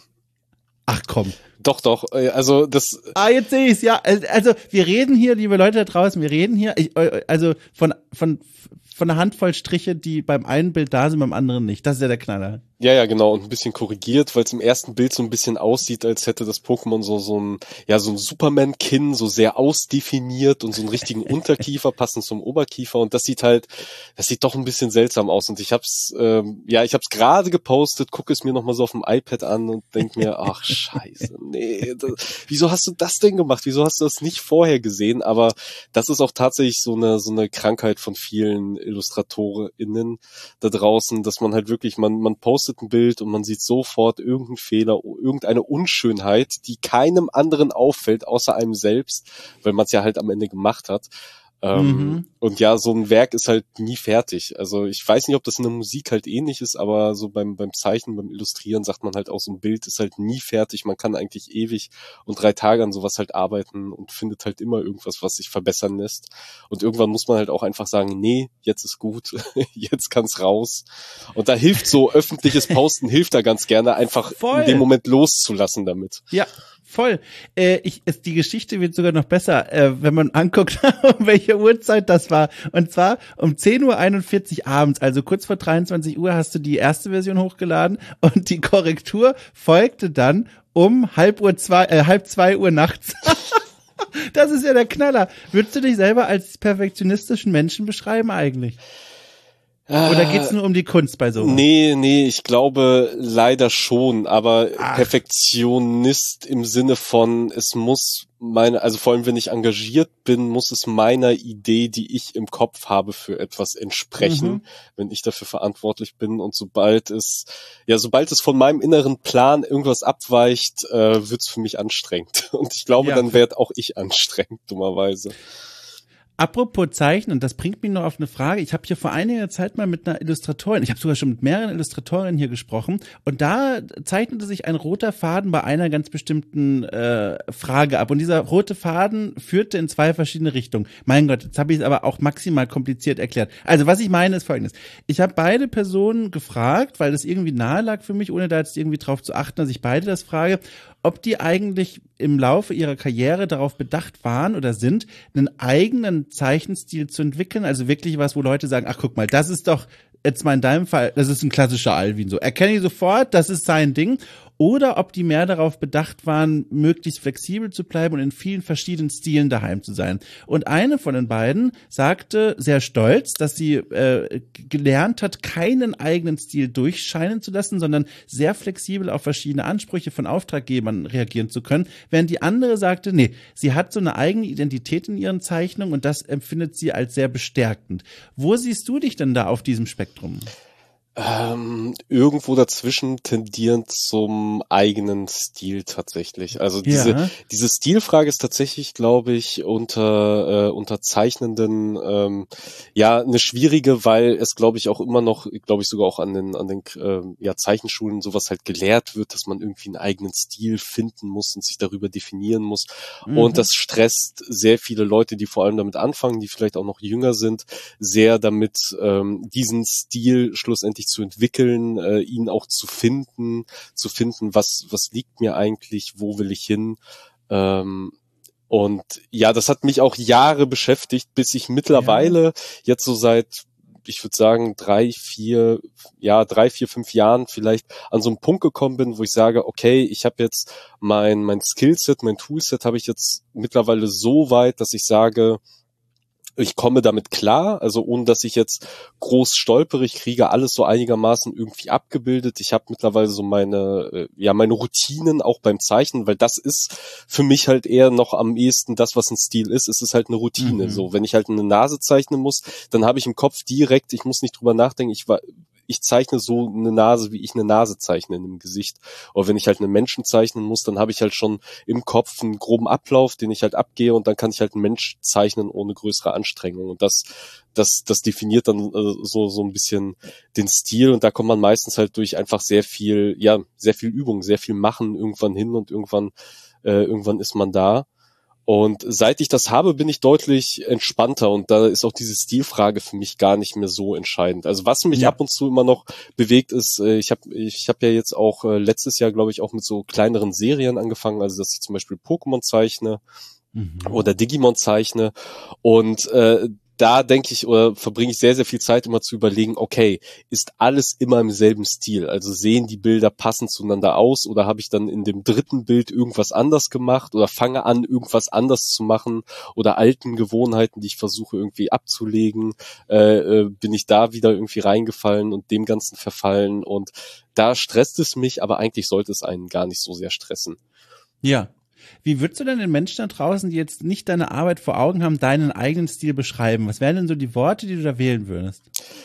Ach komm. Doch, doch, also das... Ah, jetzt sehe ich's, ja. Also wir reden hier, liebe Leute da draußen, wir reden hier, ich, also von von von einer Handvoll Striche, die beim einen Bild da sind, beim anderen nicht. Das ist ja der Knaller. Ja, ja, genau, und ein bisschen korrigiert, weil es im ersten Bild so ein bisschen aussieht, als hätte das Pokémon so so ein ja so ein Superman-Kinn, so sehr ausdefiniert und so einen richtigen Unterkiefer passend zum Oberkiefer, und das sieht halt, das sieht doch ein bisschen seltsam aus, und ich hab's, ähm, ja, ich hab's gerade gepostet, gucke es mir nochmal so auf dem iPad an und denk mir, ach scheiße, nee, das, wieso hast du das denn gemacht? Wieso hast du das nicht vorher gesehen? Aber das ist auch tatsächlich so eine so eine Krankheit von vielen IllustratorInnen da draußen, dass man halt wirklich, man man postet ein Bild und man sieht sofort irgendeinen Fehler, irgendeine Unschönheit, die keinem anderen auffällt, außer einem selbst, weil man es ja halt am Ende gemacht hat. Ähm, mhm. Und ja, so ein Werk ist halt nie fertig. Also ich weiß nicht, ob das in der Musik halt ähnlich ist, aber so beim beim Zeichnen, beim Illustrieren sagt man halt auch, so ein Bild ist halt nie fertig. Man kann eigentlich ewig und drei Tage an sowas halt arbeiten und findet halt immer irgendwas, was sich verbessern lässt. Und irgendwann muss man halt auch einfach sagen, nee, jetzt ist gut, jetzt kann's raus. Und da hilft so öffentliches Posten, hilft da ganz gerne, einfach Voll. in dem Moment loszulassen damit. Ja. Voll. Äh, ich, es, die Geschichte wird sogar noch besser, äh, wenn man anguckt, um welche Uhrzeit das war. Und zwar um zehn Uhr einundvierzig abends, also kurz vor dreiundzwanzig Uhr, hast du die erste Version hochgeladen und die Korrektur folgte dann um halb Uhr zwei, äh, halb zwei Uhr nachts. Das ist ja der Knaller. Würdest du dich selber als perfektionistischen Menschen beschreiben eigentlich? Oder geht's nur um die Kunst bei so? Nee, nee, ich glaube leider schon, aber Ach. Perfektionist im Sinne von, es muss meine, also vor allem wenn ich engagiert bin, muss es meiner Idee, die ich im Kopf habe, für etwas entsprechen, mhm. wenn ich dafür verantwortlich bin, und sobald es, ja, sobald es von meinem inneren Plan irgendwas abweicht, äh, wird's für mich anstrengend. Und ich glaube, ja. dann werd auch ich anstrengend, dummerweise. Apropos Zeichnen, das bringt mich noch auf eine Frage. Ich habe hier vor einiger Zeit mal mit einer Illustratorin, ich habe sogar schon mit mehreren Illustratorinnen hier gesprochen, und da zeichnete sich ein roter Faden bei einer ganz bestimmten äh, Frage ab. Und dieser rote Faden führte in zwei verschiedene Richtungen. Mein Gott, jetzt habe ich es aber auch maximal kompliziert erklärt. Also was ich meine ist Folgendes. Ich habe beide Personen gefragt, weil das irgendwie nahe lag für mich, ohne da jetzt irgendwie drauf zu achten, dass ich beide das frage, ob die eigentlich im Laufe ihrer Karriere darauf bedacht waren oder sind, einen eigenen Zeichenstil zu entwickeln, also wirklich was, wo Leute sagen, ach guck mal, das ist doch jetzt mal in deinem Fall, das ist ein klassischer Alvin, so erkenne ich sofort, das ist sein Ding. Oder ob die mehr darauf bedacht waren, möglichst flexibel zu bleiben und in vielen verschiedenen Stilen daheim zu sein. Und eine von den beiden sagte sehr stolz, dass sie äh, gelernt hat, keinen eigenen Stil durchscheinen zu lassen, sondern sehr flexibel auf verschiedene Ansprüche von Auftraggebern reagieren zu können. Während die andere sagte, nee, sie hat so eine eigene Identität in ihren Zeichnungen und das empfindet sie als sehr bestärkend. Wo siehst du dich denn da auf diesem Spektrum? Ähm, irgendwo dazwischen, tendierend zum eigenen Stil tatsächlich. Also diese ja. diese Stilfrage ist tatsächlich, glaube ich, unter äh, unter Zeichnenden ähm, ja eine schwierige, weil es, glaube ich, auch immer noch, glaube ich, sogar auch an den an den äh, ja Zeichenschulen sowas halt gelehrt wird, dass man irgendwie einen eigenen Stil finden muss und sich darüber definieren muss. Mhm. Und das stresst sehr viele Leute, die vor allem damit anfangen, die vielleicht auch noch jünger sind, sehr damit, ähm, diesen Stil schlussendlich zu entwickeln, äh, ihn auch zu finden, zu finden, was was liegt mir eigentlich, wo will ich hin. Ähm, und ja, das hat mich auch Jahre beschäftigt, bis ich mittlerweile ja. jetzt so seit, ich würde sagen, drei, vier, ja, drei, vier, fünf Jahren vielleicht an so einen Punkt gekommen bin, wo ich sage, okay, ich habe jetzt mein mein Skillset, mein Toolset habe ich jetzt mittlerweile so weit, dass ich sage, ich komme damit klar, also ohne dass ich jetzt groß stolpere, ich kriege alles so einigermaßen irgendwie abgebildet. Ich habe mittlerweile so meine, ja, meine Routinen auch beim Zeichnen, weil das ist für mich halt eher noch am ehesten das, was ein Stil ist. Es ist halt eine Routine. Mhm. So, wenn ich halt eine Nase zeichnen muss, dann habe ich im Kopf direkt, ich muss nicht drüber nachdenken, ich war ich zeichne so eine Nase, wie ich eine Nase zeichne in einem Gesicht. Oder wenn ich halt einen Menschen zeichnen muss, dann habe ich halt schon im Kopf einen groben Ablauf, den ich halt abgehe und dann kann ich halt einen Mensch zeichnen ohne größere Anstrengung. Und das, das, das definiert dann äh, so, so ein bisschen den Stil und da kommt man meistens halt durch einfach sehr viel, ja, sehr viel Übung, sehr viel Machen irgendwann hin und irgendwann, äh, irgendwann ist man da. Und seit ich das habe, bin ich deutlich entspannter und da ist auch diese Stilfrage für mich gar nicht mehr so entscheidend. Also was mich Ja. ab und zu immer noch bewegt ist, äh, ich habe ich hab ja jetzt auch äh, letztes Jahr, glaube ich, auch mit so kleineren Serien angefangen, also dass ich zum Beispiel Pokémon zeichne mhm. oder Digimon zeichne und äh, da denke ich oder verbringe ich sehr, sehr viel Zeit immer zu überlegen, okay, ist alles immer im selben Stil? Also sehen die Bilder passend zueinander aus oder habe ich dann in dem dritten Bild irgendwas anders gemacht oder fange an, irgendwas anders zu machen oder alten Gewohnheiten, die ich versuche irgendwie abzulegen, äh, äh, bin ich da wieder irgendwie reingefallen und dem Ganzen verfallen und da stresst es mich, aber eigentlich sollte es einen gar nicht so sehr stressen. Ja. Wie würdest du denn den Menschen da draußen, die jetzt nicht deine Arbeit vor Augen haben, deinen eigenen Stil beschreiben? Was wären denn so die Worte, die du da wählen würdest?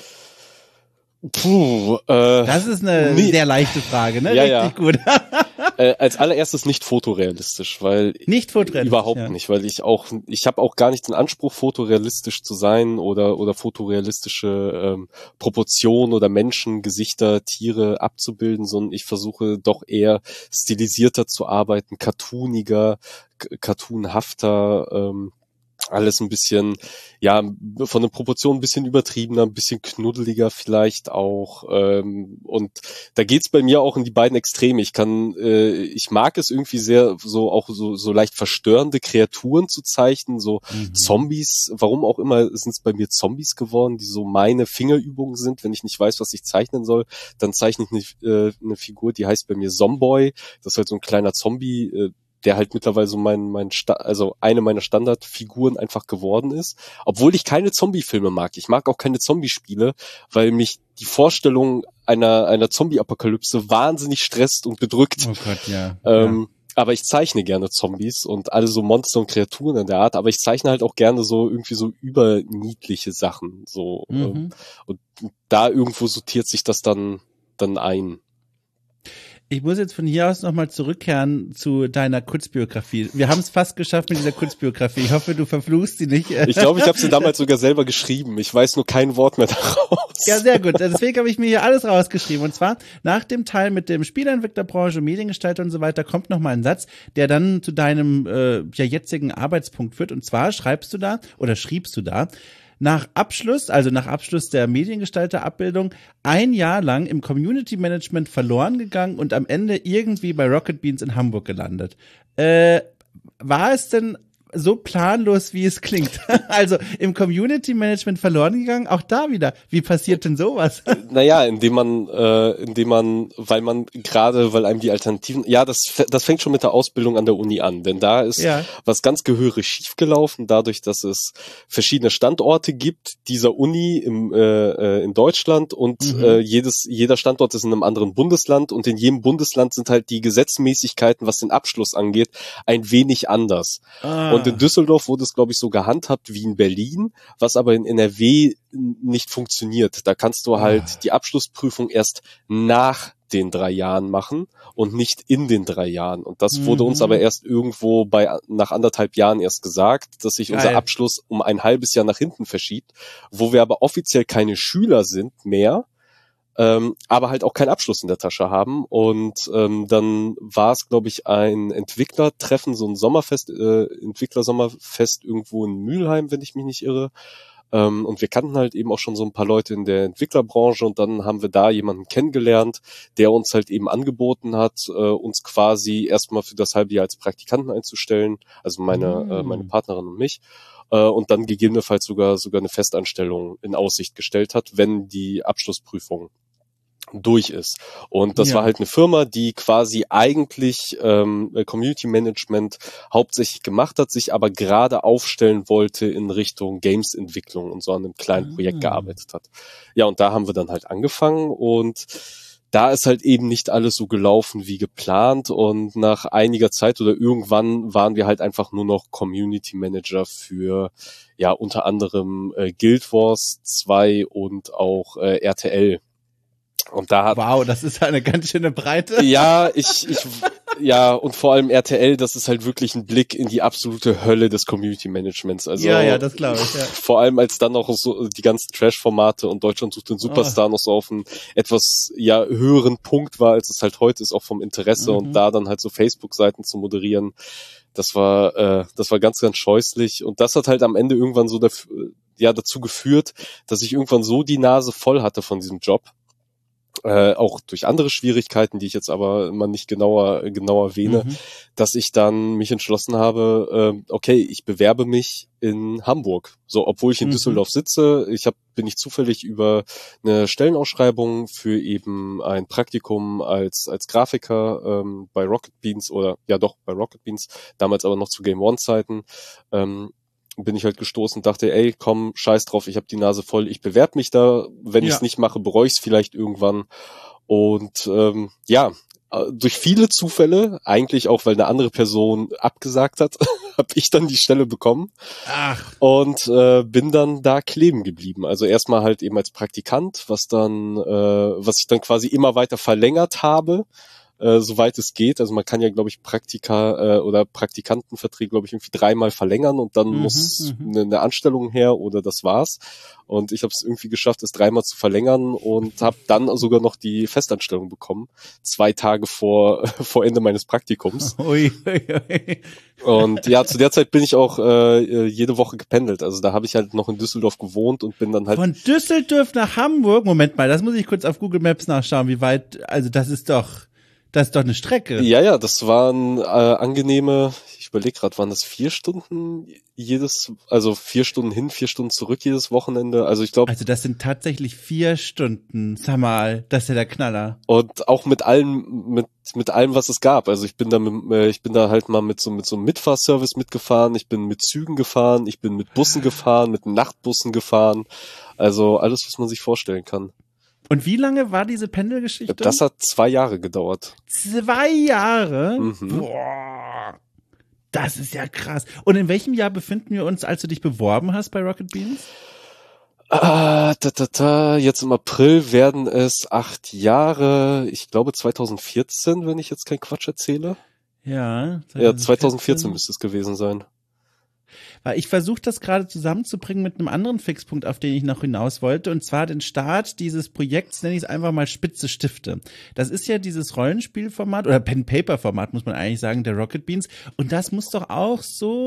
Puh, äh, das ist eine nee. sehr leichte Frage, ne? Ja, Richtig ja. gut. äh, als allererstes nicht fotorealistisch, weil nicht fotorealistisch, überhaupt ja. nicht, weil ich auch ich habe auch gar nicht den Anspruch fotorealistisch zu sein oder oder fotorealistische ähm, Proportionen oder Menschen, Gesichter, Tiere abzubilden, sondern ich versuche doch eher stilisierter zu arbeiten, cartooniger, k- cartoonhafter, ähm, alles ein bisschen, ja, von den Proportionen ein bisschen übertriebener, ein bisschen knuddeliger vielleicht auch. Ähm, und da geht's bei mir auch in die beiden Extreme. Ich kann, äh, ich mag es irgendwie sehr, so auch so so leicht verstörende Kreaturen zu zeichnen, so mhm. Zombies. Warum auch immer sind es bei mir Zombies geworden, die so meine Fingerübungen sind. Wenn ich nicht weiß, was ich zeichnen soll, dann zeichne ich eine, äh, eine Figur, die heißt bei mir Zomboy. Das ist halt so ein kleiner Zombie. Äh, der halt mittlerweile so mein, mein, Sta- also eine meiner Standardfiguren einfach geworden ist. Obwohl ich keine Zombie-Filme mag. Ich mag auch keine Zombie-Spiele, weil mich die Vorstellung einer, einer Zombie-Apokalypse wahnsinnig stresst und bedrückt. Oh Gott, ja. Ähm, ja. Aber ich zeichne gerne Zombies und alle so Monster und Kreaturen in der Art, aber ich zeichne halt auch gerne so irgendwie so überniedliche Sachen, so, Mhm. ähm, und da irgendwo sortiert sich das dann, dann ein. Ich muss jetzt von hier aus nochmal zurückkehren zu deiner Kurzbiografie. Wir haben es fast geschafft mit dieser Kurzbiografie. Ich hoffe, du verfluchst sie nicht. Ich glaube, ich habe sie damals sogar selber geschrieben. Ich weiß nur kein Wort mehr daraus. Ja, sehr gut. Deswegen habe ich mir hier alles rausgeschrieben. Und zwar nach dem Teil mit dem Spieleentwicklerbranche, Mediengestalter und so weiter kommt nochmal ein Satz, der dann zu deinem äh, ja, jetzigen Arbeitspunkt führt. Und zwar schreibst du da oder schriebst du da, nach Abschluss, also nach Abschluss der Mediengestalter-Abbildung, ein Jahr lang im Community Management verloren gegangen und am Ende irgendwie bei Rocket Beans in Hamburg gelandet. Äh, war es denn so planlos, wie es klingt? Also im Community Management verloren gegangen, auch da wieder. Wie passiert denn sowas? Naja, indem man, äh, indem man, weil man gerade, weil einem die Alternativen, ja, das, das fängt schon mit der Ausbildung an der Uni an, denn da ist ja. was ganz gehörig schiefgelaufen, dadurch, dass es verschiedene Standorte gibt dieser Uni im, äh, in Deutschland und mhm. äh, jedes, jeder Standort ist in einem anderen Bundesland und in jedem Bundesland sind halt die Gesetzmäßigkeiten, was den Abschluss angeht, ein wenig anders. Ah. Und in Düsseldorf wurde es, glaube ich, so gehandhabt wie in Berlin, was aber in N R W nicht funktioniert. Da kannst du halt ah. die Abschlussprüfung erst nach den drei Jahren machen und nicht in den drei Jahren. Und das mhm. wurde uns aber erst irgendwo bei nach anderthalb Jahren erst gesagt, dass sich Geil. unser Abschluss um ein halbes Jahr nach hinten verschiebt, wo wir aber offiziell keine Schüler sind mehr, Ähm, aber halt auch keinen Abschluss in der Tasche haben. Und ähm, dann war es, glaube ich, ein Entwicklertreffen, so ein Sommerfest, äh, Entwicklersommerfest irgendwo in Mülheim, wenn ich mich nicht irre. Ähm, und wir kannten halt eben auch schon so ein paar Leute in der Entwicklerbranche und dann haben wir da jemanden kennengelernt, der uns halt eben angeboten hat, äh, uns quasi erstmal für das halbe Jahr als Praktikanten einzustellen, also meine, mm. äh, meine Partnerin und mich. Und dann gegebenenfalls sogar sogar eine Festanstellung in Aussicht gestellt hat, wenn die Abschlussprüfung durch ist. Und das ja. war halt eine Firma, die quasi eigentlich ähm, Community Management hauptsächlich gemacht hat, sich aber gerade aufstellen wollte in Richtung Games-Entwicklung und so an einem kleinen ah. Projekt gearbeitet hat. Ja, und da haben wir dann halt angefangen und da ist halt eben nicht alles so gelaufen wie geplant und nach einiger Zeit oder irgendwann waren wir halt einfach nur noch Community Manager für ja unter anderem äh, Guild Wars zwei und auch äh, R T L. Und da hat, wow, das ist eine ganz schöne Breite. Ja, ich, ich, ja, und vor allem R T L, das ist halt wirklich ein Blick in die absolute Hölle des Community Managements. Also, ja, ja, das glaube ich, ja. Vor allem als dann auch so die ganzen Trash-Formate und Deutschland sucht den Superstar oh. noch so auf einen etwas, ja, höheren Punkt war, als es halt heute ist, auch vom Interesse mhm. und da dann halt so Facebook-Seiten zu moderieren. Das war, äh, das war ganz, ganz scheußlich und das hat halt am Ende irgendwann so dafür, ja, dazu geführt, dass ich irgendwann so die Nase voll hatte von diesem Job. Äh, auch durch andere Schwierigkeiten, die ich jetzt aber immer nicht genauer genau erwähne, mhm. dass ich dann mich entschlossen habe, äh, okay, ich bewerbe mich in Hamburg. So, obwohl ich in mhm. Düsseldorf sitze, ich hab, bin ich zufällig über eine Stellenausschreibung für eben ein Praktikum als als Grafiker ähm, bei Rocket Beans oder ja doch bei Rocket Beans, damals aber noch zu Game One Zeiten, ähm, bin ich halt gestoßen und dachte, ey, komm, scheiß drauf, ich habe die Nase voll, ich bewerbe mich da, wenn ja. ich es nicht mache, bereue ich es vielleicht irgendwann. Und ähm, ja, durch viele Zufälle, eigentlich auch, weil eine andere Person abgesagt hat, habe ich dann die Stelle bekommen. Ach. Und äh, bin dann da kleben geblieben. Also erstmal halt eben als Praktikant, was dann, äh, was ich dann quasi immer weiter verlängert habe. Äh, soweit es geht. Also man kann ja, glaube ich, Praktika äh, oder Praktikantenverträge, glaube ich, irgendwie dreimal verlängern und dann mhm, muss eine, eine Anstellung her oder das war's. Und ich habe es irgendwie geschafft, es dreimal zu verlängern und habe dann sogar noch die Festanstellung bekommen, zwei Tage vor vor Ende meines Praktikums. Ui, ui, ui. Und ja, zu der Zeit bin ich auch äh, jede Woche gependelt. Also da habe ich halt noch in Düsseldorf gewohnt und bin dann halt von Düsseldorf nach Hamburg. Moment mal, das muss ich kurz auf Google Maps nachschauen, wie weit. Also das ist doch Das ist doch eine Strecke. Ja, ja, das waren äh, angenehme, ich überlege gerade, waren das vier Stunden jedes, also vier Stunden hin, vier Stunden zurück jedes Wochenende. Also ich glaube. Also das sind tatsächlich vier Stunden. Sag mal, das ist ja der Knaller. Und auch mit allem, mit mit allem, was es gab. Also ich bin da, mit, äh, ich bin da halt mal mit so mit so einem Mitfahrservice mitgefahren. Ich bin mit Zügen gefahren. Ich bin mit Bussen gefahren, mit Nachtbussen gefahren. Also alles, was man sich vorstellen kann. Und wie lange war diese Pendelgeschichte? Das hat zwei Jahre gedauert. Zwei Jahre? Mhm. Boah, das ist ja krass. Und in welchem Jahr befinden wir uns, als du dich beworben hast bei Rocket Beans? Ah, ta, ta, ta. Jetzt im April werden es acht Jahre. Ich glaube zweitausendvierzehn, wenn ich jetzt keinen Quatsch erzähle. Ja. zweitausendvierzehn. Ja, zweitausendvierzehn müsste es gewesen sein. Weil ich versuche das gerade zusammenzubringen mit einem anderen Fixpunkt, auf den ich noch hinaus wollte, und zwar den Start dieses Projekts, nenne ich es einfach mal Spitze Stifte. Das ist ja dieses Rollenspielformat oder Pen-Paper-Format, muss man eigentlich sagen, der Rocket Beans. Und das muss doch auch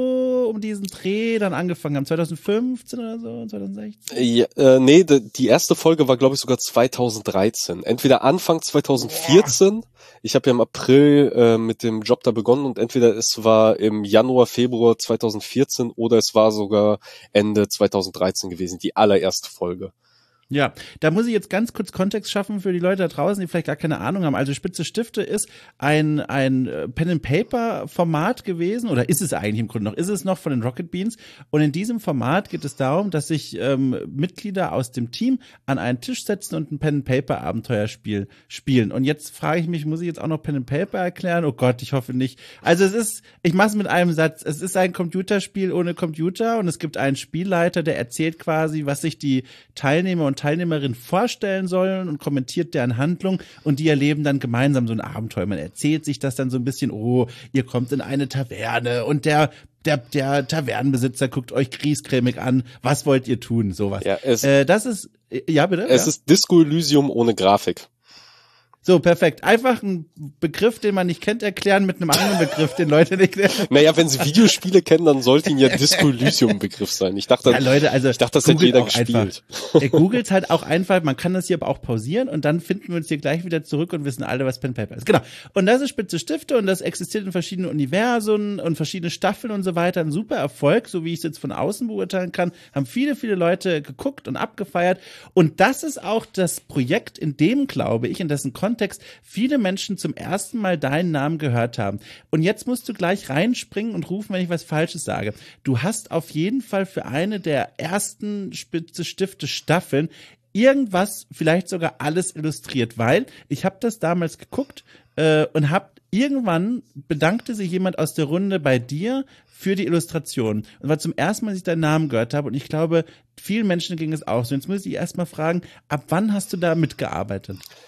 so um diesen Dreh dann angefangen haben, zweitausendfünfzehn oder so, zweitausendsechzehn? Ja, äh, nee, die erste Folge war, glaube ich, sogar zweitausenddreizehn. Entweder Anfang zweitausendvierzehn, Boah. Ich habe ja im April äh, mit dem Job da begonnen und entweder es war im Januar, Februar zweitausendvierzehn oder es war sogar Ende zweitausenddreizehn gewesen, die allererste Folge. Ja, da muss ich jetzt ganz kurz Kontext schaffen für die Leute da draußen, die vielleicht gar keine Ahnung haben. Also Spitze Stifte ist ein ein Pen-and-Paper-Format gewesen, oder ist es eigentlich im Grunde noch, ist es noch von den Rocket Beans. Und in diesem Format geht es darum, dass sich ähm, Mitglieder aus dem Team an einen Tisch setzen und ein Pen-and-Paper-Abenteuerspiel spielen. Und jetzt frage ich mich, muss ich jetzt auch noch Pen-and-Paper erklären? Oh Gott, ich hoffe nicht. Also es ist, ich mache es mit einem Satz, es ist ein Computerspiel ohne Computer und es gibt einen Spielleiter, der erzählt quasi, was sich die Teilnehmer und Teilnehmerin vorstellen sollen und kommentiert deren Handlung und die erleben dann gemeinsam so ein Abenteuer. Man erzählt sich das dann so ein bisschen, oh, ihr kommt in eine Taverne und der der der Tavernenbesitzer guckt euch griesgrämig an, was wollt ihr tun, sowas. Ja, es, äh, das ist, ja bitte? Es ja? ist Disco Elysium ohne Grafik. So, perfekt. Einfach einen Begriff, den man nicht kennt, erklären mit einem anderen Begriff, den Leute nicht kennen. Naja, wenn sie Videospiele kennen, dann sollte ihnen ja Disco Elysium ein Begriff sein. Ich dachte, ja, Leute, also ich dachte, das hätte jeder gespielt. Ihr googelt halt auch einfach, man kann das hier aber auch pausieren und dann finden wir uns hier gleich wieder zurück und wissen alle, was Pen Paper ist. Genau. Und das ist Spitze Stifte und das existiert in verschiedenen Universen und verschiedene Staffeln und so weiter. Ein super Erfolg, so wie ich es jetzt von außen beurteilen kann, haben viele, viele Leute geguckt und abgefeiert. Und das ist auch das Projekt, in dem, glaube ich, in dessen Kontext viele Menschen zum ersten Mal deinen Namen gehört haben. Und jetzt musst du gleich reinspringen und rufen, wenn ich was Falsches sage. Du hast auf jeden Fall für eine der ersten Spitze Stifte Staffeln irgendwas, vielleicht sogar alles illustriert, weil ich habe das damals geguckt äh, und habe irgendwann bedankte sich jemand aus der Runde bei dir für die Illustration. Und war zum ersten Mal, dass ich deinen Namen gehört habe und ich glaube, vielen Menschen ging es auch so. Jetzt muss ich erst mal fragen, ab wann hast du da mitgearbeitet?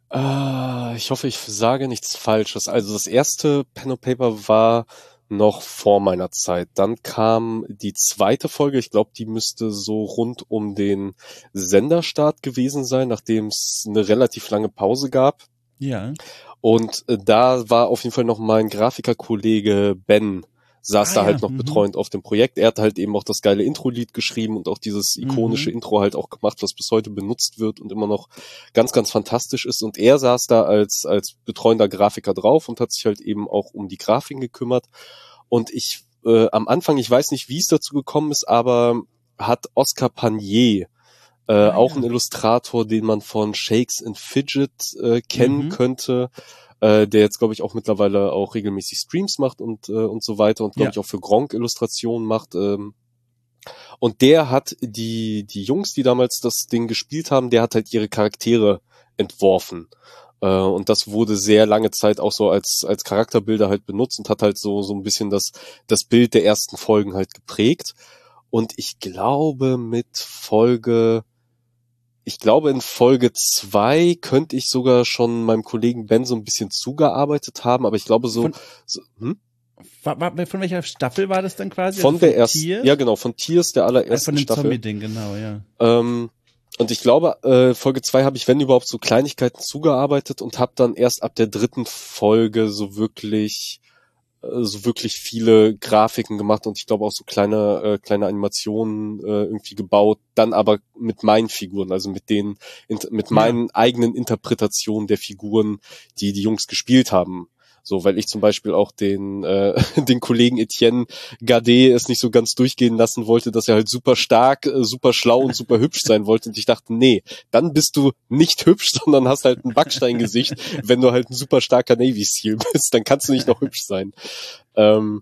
Äh, ich hoffe, ich sage nichts Falsches. Also das erste Pen and Paper war noch vor meiner Zeit. Dann kam die zweite Folge. Ich glaube, die müsste so rund um den Senderstart gewesen sein, nachdem es eine relativ lange Pause gab. Ja. Und äh, da war auf jeden Fall noch mein Grafikerkollege Ben, saß Ah, da ja. halt noch Mhm. betreuend auf dem Projekt. Er hat halt eben auch das geile Intro-Lied geschrieben und auch dieses ikonische Mhm. Intro halt auch gemacht, was bis heute benutzt wird und immer noch ganz, ganz fantastisch ist. Und er saß da als, als betreuender Grafiker drauf und hat sich halt eben auch um die Grafiken gekümmert. Und ich, äh, am Anfang, ich weiß nicht, wie es dazu gekommen ist, aber hat Oscar Panier, äh, Ah, auch ja. ein Illustrator, den man von Shakes and Fidget äh, kennen Mhm. könnte, äh, der jetzt, glaube ich, auch mittlerweile auch regelmäßig Streams macht und äh, und so weiter und, glaube Ja. ich, auch für Gronkh Illustrationen macht. Ähm. Und der hat die die Jungs, die damals das Ding gespielt haben, der hat halt ihre Charaktere entworfen. Äh, und das wurde sehr lange Zeit auch so als als Charakterbilder halt benutzt und hat halt so so ein bisschen das das Bild der ersten Folgen halt geprägt. Und ich glaube, mit Folge Ich glaube, in Folge zwei könnte ich sogar schon meinem Kollegen Ben so ein bisschen zugearbeitet haben, aber ich glaube so, Von, so hm? wa- wa- von welcher Staffel war das dann quasi? Von Also der von ersten, Tier? ja genau, von Tiers, der Ah, allerersten von dem Staffel. Zombie-Ding, genau, ja. Ähm, und ich glaube, äh, Folge zwei habe ich, wenn überhaupt, so Kleinigkeiten zugearbeitet und habe dann erst ab der dritten Folge so wirklich äh, so wirklich viele Grafiken gemacht und ich glaube auch so kleine äh, kleine Animationen äh, irgendwie gebaut, dann aber mit meinen Figuren, also mit den int- mit Ja. meinen eigenen Interpretationen der Figuren, die die Jungs gespielt haben. So, weil ich zum Beispiel auch den äh, den Kollegen Etienne Gade es nicht so ganz durchgehen lassen wollte, dass er halt super stark, äh, super schlau und super hübsch sein wollte. Und ich dachte, nee, dann bist du nicht hübsch, sondern hast halt ein Backsteingesicht, wenn du halt ein super starker Navy Seal bist. Dann kannst du nicht noch hübsch sein. Ähm,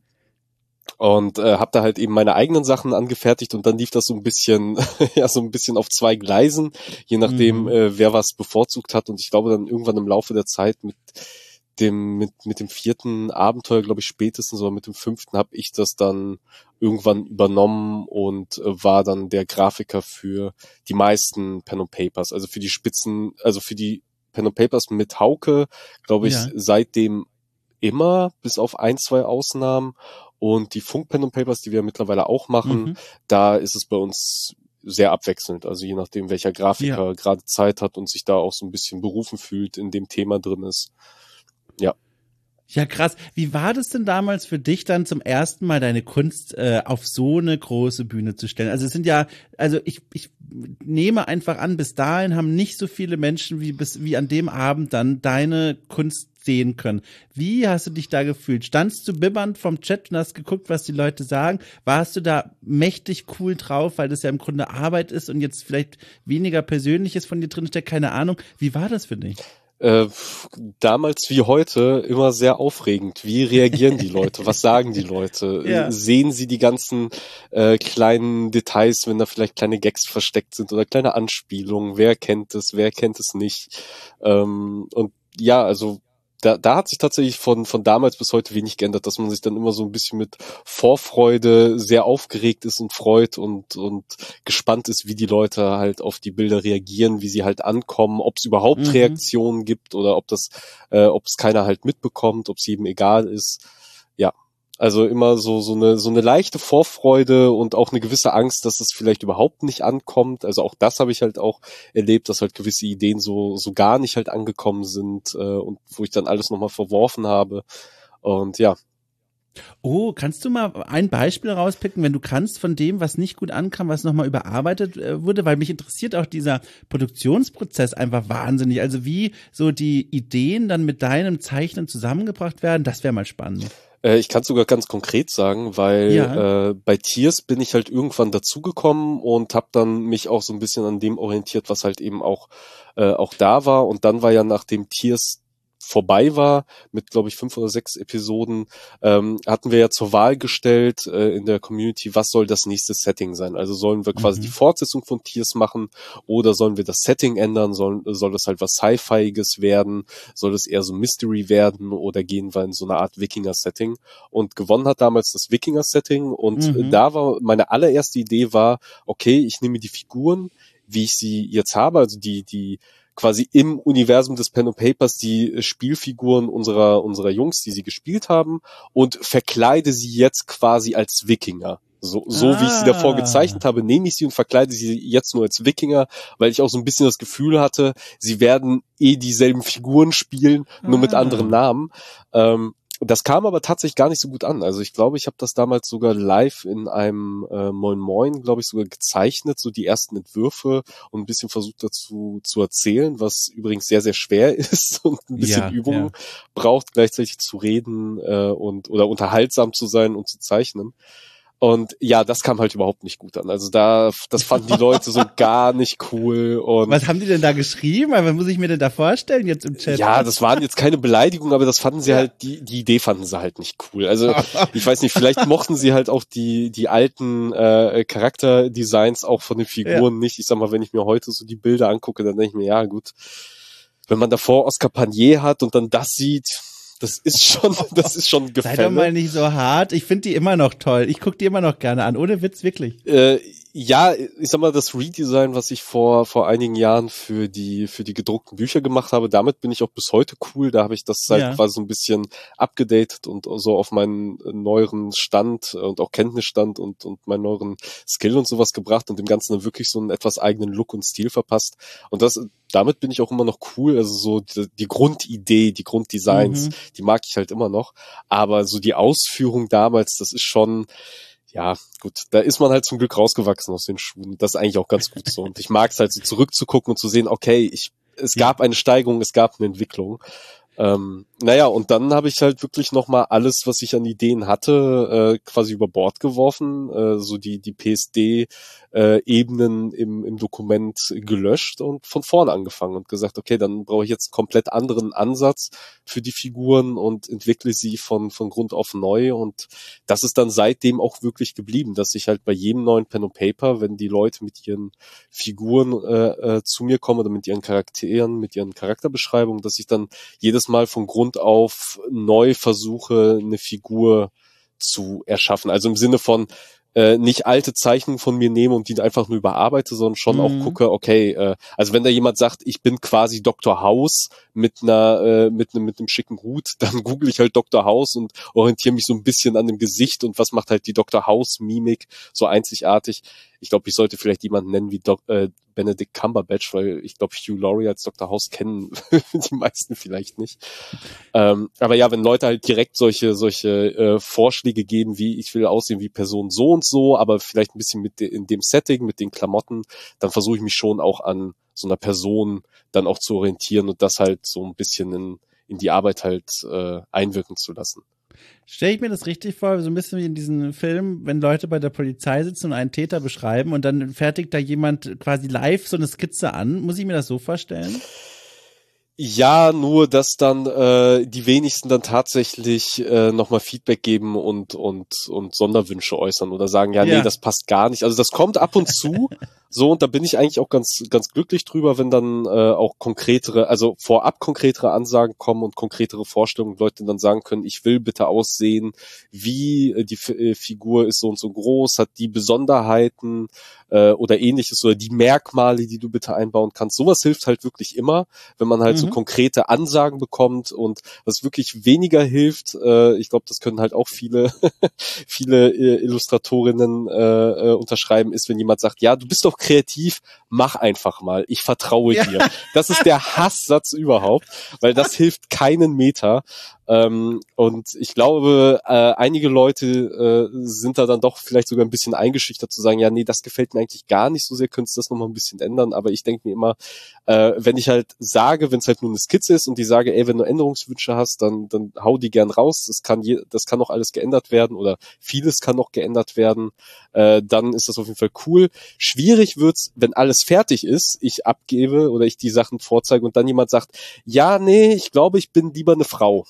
und äh, habe da halt eben meine eigenen Sachen angefertigt und dann lief das so ein bisschen, ja, so ein bisschen auf zwei Gleisen, je nachdem, Mhm. äh, wer was bevorzugt hat. Und ich glaube dann irgendwann im Laufe der Zeit mit dem mit mit dem vierten Abenteuer, glaube ich spätestens, oder mit dem fünften habe ich das dann irgendwann übernommen und äh, war dann der Grafiker für die meisten Pen and Papers, also für die Spitzen, also für die Pen and Papers mit Hauke, glaube ich, Ja. seitdem immer, bis auf ein, zwei Ausnahmen. Und die Funk Pen and Papers, die wir mittlerweile auch machen, Mhm. da ist es bei uns sehr abwechselnd. Also je nachdem, welcher Grafiker Ja. gerade Zeit hat und sich da auch so ein bisschen berufen fühlt, in dem Thema drin ist. Ja. Ja, krass. Wie war das denn damals für dich dann zum ersten Mal deine Kunst äh, auf so eine große Bühne zu stellen? Also es sind ja, also ich, ich nehme einfach an, bis dahin haben nicht so viele Menschen wie bis wie an dem Abend dann deine Kunst sehen können. Wie hast du dich da gefühlt? Standst du bibbernd vom Chat und hast geguckt, was die Leute sagen? Warst du da mächtig cool drauf, weil das ja im Grunde Arbeit ist und jetzt vielleicht weniger Persönliches von dir drin steckt? Keine Ahnung. Wie war das für dich? Äh, damals wie heute immer sehr aufregend. Wie reagieren die Leute? Was sagen die Leute? Ja. Sehen sie die ganzen äh, kleinen Details, wenn da vielleicht kleine Gags versteckt sind oder kleine Anspielungen? Wer kennt es? Wer kennt es nicht? Ähm, und ja, also da, da hat sich tatsächlich von von damals bis heute wenig geändert, dass man sich dann immer so ein bisschen mit Vorfreude sehr aufgeregt ist und freut und und gespannt ist, wie die Leute halt auf die Bilder reagieren, wie sie halt ankommen, ob es überhaupt Mhm. Reaktionen gibt oder ob das, äh, ob es keiner halt mitbekommt, ob es jedem egal ist. Ja, also immer so so eine so eine leichte Vorfreude und auch eine gewisse Angst, dass es vielleicht überhaupt nicht ankommt. Also auch das habe ich halt auch erlebt, dass halt gewisse Ideen so so gar nicht halt angekommen sind äh, und wo ich dann alles nochmal verworfen habe. Und ja, Oh, kannst du mal ein Beispiel rauspicken, wenn du kannst, von dem, was nicht gut ankam, was nochmal überarbeitet äh, wurde? Weil mich interessiert auch dieser Produktionsprozess einfach wahnsinnig. Also wie so die Ideen dann mit deinem Zeichnen zusammengebracht werden, das wäre mal spannend. Äh, ich kann es sogar ganz konkret sagen, weil Ja. äh, bei Tiers bin ich halt irgendwann dazugekommen und habe dann mich auch so ein bisschen an dem orientiert, was halt eben auch äh, auch da war. Und dann war ja, nachdem Tiers vorbei war, mit, glaube ich, fünf oder sechs Episoden, ähm, hatten wir ja zur Wahl gestellt äh, in der Community, was soll das nächste Setting sein? Also sollen wir quasi Mhm. die Fortsetzung von Tiers machen oder sollen wir das Setting ändern? Soll, soll das halt was Sci-Fiiges werden? Soll es eher so Mystery werden oder gehen wir in so eine Art Wikinger-Setting? Und gewonnen hat damals das Wikinger-Setting und Mhm. da war meine allererste Idee war, okay, ich nehme die Figuren, wie ich sie jetzt habe, also die, die quasi im Universum des Pen and Papers die Spielfiguren unserer unserer Jungs, die sie gespielt haben, und verkleide sie jetzt quasi als Wikinger. So, so ah. wie ich sie davor gezeichnet habe, nehme ich sie und verkleide sie jetzt nur als Wikinger, weil ich auch so ein bisschen das Gefühl hatte, sie werden eh dieselben Figuren spielen, nur ah. mit anderen Namen. Ähm, Das kam aber tatsächlich gar nicht so gut an. Also ich glaube, ich habe das damals sogar live in einem äh, Moin Moin, glaube ich, sogar gezeichnet, so die ersten Entwürfe und ein bisschen versucht dazu zu erzählen, was übrigens sehr, sehr schwer ist und ein bisschen ja, Übung ja. braucht, gleichzeitig zu reden äh, und oder unterhaltsam zu sein und zu zeichnen. Und ja, das kam halt überhaupt nicht gut an. Also da, das fanden die Leute so gar nicht cool. Und was haben die denn da geschrieben? Was muss ich mir denn da vorstellen jetzt im Chat? Ja, das waren jetzt keine Beleidigungen, aber das fanden sie ja. halt, die, die Idee fanden sie halt nicht cool. Also ich weiß nicht, vielleicht mochten sie halt auch die, die alten äh, Charakterdesigns auch von den Figuren ja. nicht. Ich sag mal, wenn ich mir heute so die Bilder angucke, dann denke ich mir, ja gut, wenn man davor Oscar Panier hat und dann das sieht, das ist schon, das ist schon Gefälle. Sei doch mal nicht so hart. Ich finde die immer noch toll. Ich gucke die immer noch gerne an. Ohne Witz, wirklich. Äh, ja, ich sag mal, das Redesign, was ich vor vor einigen Jahren für die für die gedruckten Bücher gemacht habe, damit bin ich auch bis heute cool. Da habe ich das halt ja. quasi so ein bisschen abgedatet und so auf meinen neueren Stand und auch Kenntnisstand und und meinen neueren Skill und sowas gebracht und dem Ganzen dann wirklich so einen etwas eigenen Look und Stil verpasst. Und das damit bin ich auch immer noch cool. Also so die, die Grundidee, die Grunddesigns, mhm. die mag ich halt immer noch. Aber so die Ausführung damals, das ist schon, ja, gut, da ist man halt zum Glück rausgewachsen aus den Schuhen. Das ist eigentlich auch ganz gut so. Und ich mag es halt so zurückzugucken und zu sehen, okay, ich, es gab eine Steigerung, es gab eine Entwicklung. Ähm, naja, und dann habe ich halt wirklich nochmal alles, was ich an Ideen hatte, äh, quasi über Bord geworfen, äh, so die die P S D-Ebenen äh, im im Dokument gelöscht und von vorne angefangen und gesagt, okay, dann brauche ich jetzt einen komplett anderen Ansatz für die Figuren und entwickle sie von von Grund auf neu. Und das ist dann seitdem auch wirklich geblieben, dass ich halt bei jedem neuen Pen and Paper, wenn die Leute mit ihren Figuren äh, äh, zu mir kommen oder mit ihren Charakteren, mit ihren Charakterbeschreibungen, dass ich dann jedes Mal von Grund auf neu versuche, eine Figur zu erschaffen. Also im Sinne von äh, nicht alte Zeichnungen von mir nehme und die einfach nur überarbeite, sondern schon mhm. auch gucke, okay, äh, also wenn da jemand sagt, ich bin quasi Doktor House mit einer äh, mit einem mit einem schicken Hut, dann google ich halt Doktor House und orientiere mich so ein bisschen an dem Gesicht und was macht halt die Doktor House Mimik so einzigartig. Ich glaube, ich sollte vielleicht jemanden nennen wie Doc, äh, Benedict Cumberbatch, weil ich glaube, Hugh Laurie als Doktor House kennen die meisten vielleicht nicht. Ähm, aber ja, wenn Leute halt direkt solche solche äh, Vorschläge geben, wie ich will aussehen wie Person so und so, aber vielleicht ein bisschen mit de, in dem Setting, mit den Klamotten, dann versuche ich mich schon auch an so einer Person dann auch zu orientieren und das halt so ein bisschen in, in die Arbeit halt äh, einwirken zu lassen. Stelle ich mir das richtig vor, so ein bisschen wie in diesem Film, wenn Leute bei der Polizei sitzen und einen Täter beschreiben und dann fertigt da jemand quasi live so eine Skizze an. Muss ich mir das so vorstellen? Ja, nur dass dann äh, die wenigsten dann tatsächlich äh, nochmal Feedback geben und und und Sonderwünsche äußern oder sagen, ja, ja, nee, das passt gar nicht. Also das kommt ab und zu so und da bin ich eigentlich auch ganz ganz glücklich drüber, wenn dann äh, auch konkretere, also vorab konkretere Ansagen kommen und konkretere Vorstellungen, Leute dann sagen können, ich will bitte aussehen, wie äh, die F- äh, Figur ist so und so groß, hat die Besonderheiten äh, oder ähnliches oder die Merkmale, die du bitte einbauen kannst. Sowas hilft halt wirklich immer, wenn man halt mhm. so konkrete Ansagen bekommt und was wirklich weniger hilft, äh, ich glaube, das können halt auch viele viele äh, Illustratorinnen äh, äh, unterschreiben, ist, wenn jemand sagt, ja, du bist doch kreativ, mach einfach mal, ich vertraue ja. dir. Das ist der Hasssatz überhaupt, weil das hilft keinen Meter. Ähm, und ich glaube, äh, einige Leute äh, sind da dann doch vielleicht sogar ein bisschen eingeschüchtert zu sagen, ja, nee, das gefällt mir eigentlich gar nicht so sehr, könntest du das nochmal ein bisschen ändern, aber ich denke mir immer, äh, wenn ich halt sage, wenn es halt nur eine Skizze ist und die sage, ey, wenn du Änderungswünsche hast, dann dann hau die gern raus, das kann je, das kann noch alles geändert werden oder vieles kann noch geändert werden, äh, dann ist das auf jeden Fall cool. Schwierig wird's, wenn alles fertig ist, ich abgebe oder ich die Sachen vorzeige und dann jemand sagt, ja, nee, ich glaube, ich bin lieber eine Frau.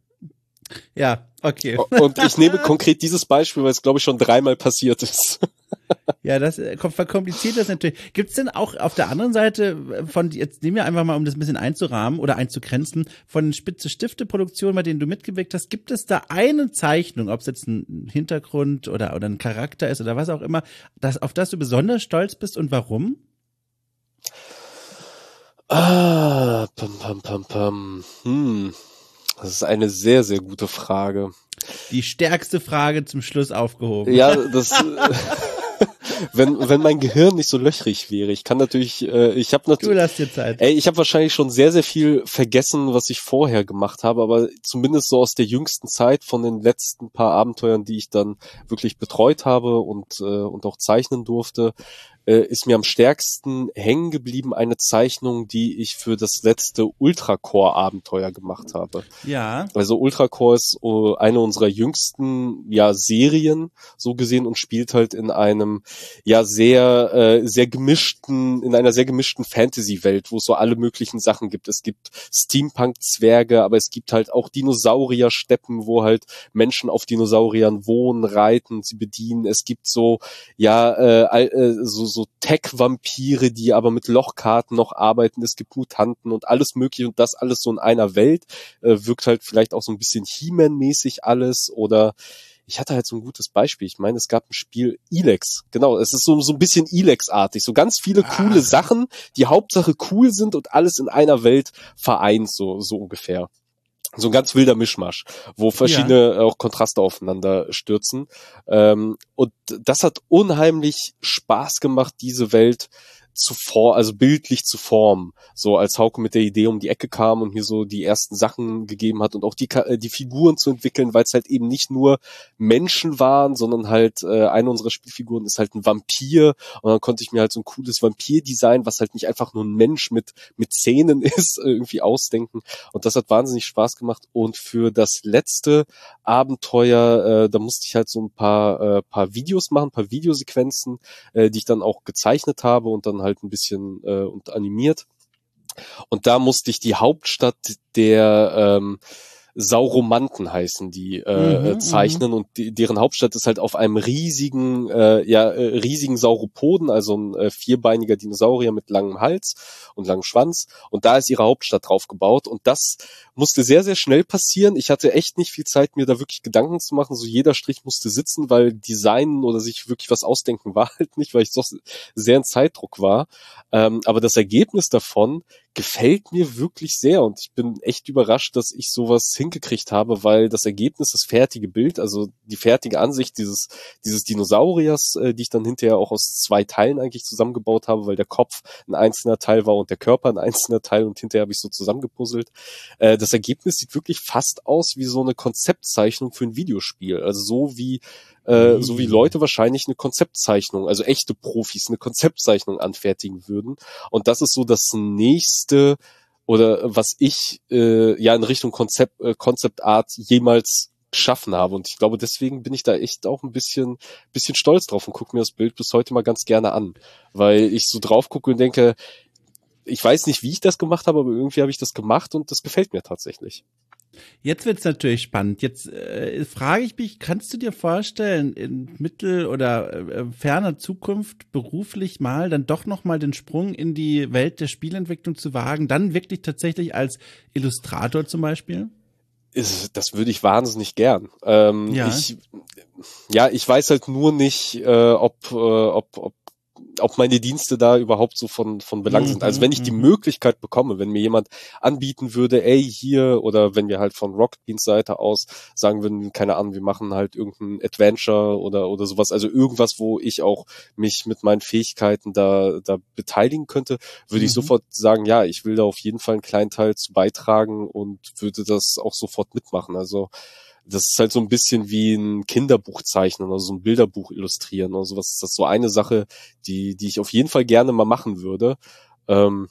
Ja, okay. Und ich nehme konkret dieses Beispiel, weil es, glaube ich, schon dreimal passiert ist. Ja, das verkompliziert das natürlich. Gibt's denn auch auf der anderen Seite von, jetzt nehmen wir einfach mal, um das ein bisschen einzurahmen oder einzugrenzen, von Spitze-Stifte-Produktionen, bei denen du mitgewirkt hast, gibt es da eine Zeichnung, ob es jetzt ein Hintergrund oder, oder ein Charakter ist oder was auch immer, das, auf das du besonders stolz bist und warum? Ah, pam, pam, pam, pam. Hm. Das ist eine sehr, sehr gute Frage. Die stärkste Frage zum Schluss aufgehoben. Ja, das, wenn, wenn mein Gehirn nicht so löchrig wäre. Ich kann natürlich, äh, ich habe natürlich, du lass dir Zeit. Ey, ich habe wahrscheinlich schon sehr, sehr viel vergessen, was ich vorher gemacht habe, aber zumindest so aus der jüngsten Zeit von den letzten paar Abenteuern, die ich dann wirklich betreut habe und, äh, und auch zeichnen durfte, äh, ist mir am stärksten hängen geblieben eine Zeichnung, die ich für das letzte Ultracore-Abenteuer gemacht habe. Ja. Also Ultracore ist uh, eine unserer jüngsten ja Serien so gesehen und spielt halt in einem ja sehr äh, sehr gemischten in einer sehr gemischten Fantasy-Welt, wo es so alle möglichen Sachen gibt. Es gibt Steampunk-Zwerge, aber es gibt halt auch Dinosaurier-Steppen, wo halt Menschen auf Dinosauriern wohnen, reiten, sie bedienen. Es gibt so ja äh, äh, so so Tech-Vampire, die aber mit Lochkarten noch arbeiten. Es gibt Mutanten und alles mögliche und das alles so in einer Welt. Äh, wirkt halt vielleicht auch so ein bisschen He-Man-mäßig alles oder ich hatte halt so ein gutes Beispiel. Ich meine, es gab ein Spiel Elex. Genau, es ist so, so ein bisschen Elex-artig. So ganz viele coole Ach. Sachen, die Hauptsache cool sind und alles in einer Welt vereint, so, so ungefähr. So ein ganz wilder Mischmasch, wo verschiedene ja. auch Kontraste aufeinander stürzen. Ähm, und das hat unheimlich Spaß gemacht, diese Welt zu for also bildlich zu formen. So als Hauke mit der Idee um die Ecke kam und mir so die ersten Sachen gegeben hat und auch die die Figuren zu entwickeln, weil es halt eben nicht nur Menschen waren, sondern halt äh, eine unserer Spielfiguren ist halt ein Vampir und dann konnte ich mir halt so ein cooles Vampir-Design, was halt nicht einfach nur ein Mensch mit mit Zähnen ist, irgendwie ausdenken und das hat wahnsinnig Spaß gemacht und für das letzte Abenteuer, äh, da musste ich halt so ein paar äh, paar Videos machen, ein paar Videosequenzen, äh, die ich dann auch gezeichnet habe und dann halt ein bisschen äh, und animiert. Und da musste ich die Hauptstadt der ähm, Sauromanten heißen die äh, mhm, zeichnen und die, deren Hauptstadt ist halt auf einem riesigen äh, ja äh, riesigen Sauropoden, also ein äh, vierbeiniger Dinosaurier mit langem Hals und langem Schwanz und da ist ihre Hauptstadt drauf gebaut und das musste sehr sehr schnell passieren. Ich hatte echt nicht viel Zeit, mir da wirklich Gedanken zu machen, so jeder Strich musste sitzen, weil Designen oder sich wirklich was ausdenken war halt nicht, weil ich doch sehr in Zeitdruck war. Ähm, aber das Ergebnis davon gefällt mir wirklich sehr und ich bin echt überrascht, dass ich sowas hingekriegt habe, weil das Ergebnis, das fertige Bild, also die fertige Ansicht dieses dieses Dinosauriers, äh, die ich dann hinterher auch aus zwei Teilen eigentlich zusammengebaut habe, weil der Kopf ein einzelner Teil war und der Körper ein einzelner Teil und hinterher habe ich so zusammengepuzzelt. Äh, das Ergebnis sieht wirklich fast aus wie so eine Konzeptzeichnung für ein Videospiel, also so wie Äh, so wie Leute wahrscheinlich eine Konzeptzeichnung, also echte Profis eine Konzeptzeichnung anfertigen würden. Und das ist so das nächste oder was ich äh, ja in Richtung Konzept äh, Concept Art jemals geschaffen habe. Und ich glaube, deswegen bin ich da echt auch ein bisschen bisschen stolz drauf und gucke mir das Bild bis heute mal ganz gerne an, weil ich so drauf gucke und denke, ich weiß nicht, wie ich das gemacht habe, aber irgendwie habe ich das gemacht und das gefällt mir tatsächlich. Jetzt wird's natürlich spannend. Jetzt äh, frage ich mich, kannst du dir vorstellen, in mittel- oder äh, ferner Zukunft beruflich mal dann doch nochmal den Sprung in die Welt der Spielentwicklung zu wagen, dann wirklich tatsächlich als Illustrator zum Beispiel? Ist, das würde ich wahnsinnig gern. Ähm, ja. Ich, ja, ich weiß halt nur nicht, äh, ob, äh, ob, ob ob meine Dienste da überhaupt so von von Belang sind. Also wenn ich die Möglichkeit bekomme, wenn mir jemand anbieten würde, ey, hier, oder wenn wir halt von Rocket Beans Seite aus sagen würden, keine Ahnung, wir machen halt irgendein Adventure oder oder sowas, also irgendwas, wo ich auch mich mit meinen Fähigkeiten da da beteiligen könnte, würde mhm. ich sofort sagen, ja, ich will da auf jeden Fall einen kleinen Teil zu beitragen und würde das auch sofort mitmachen. Also das ist halt so ein bisschen wie ein Kinderbuch zeichnen oder so ein Bilderbuch illustrieren oder sowas. Das ist so eine Sache, die die ich auf jeden Fall gerne mal machen würde. Ähm,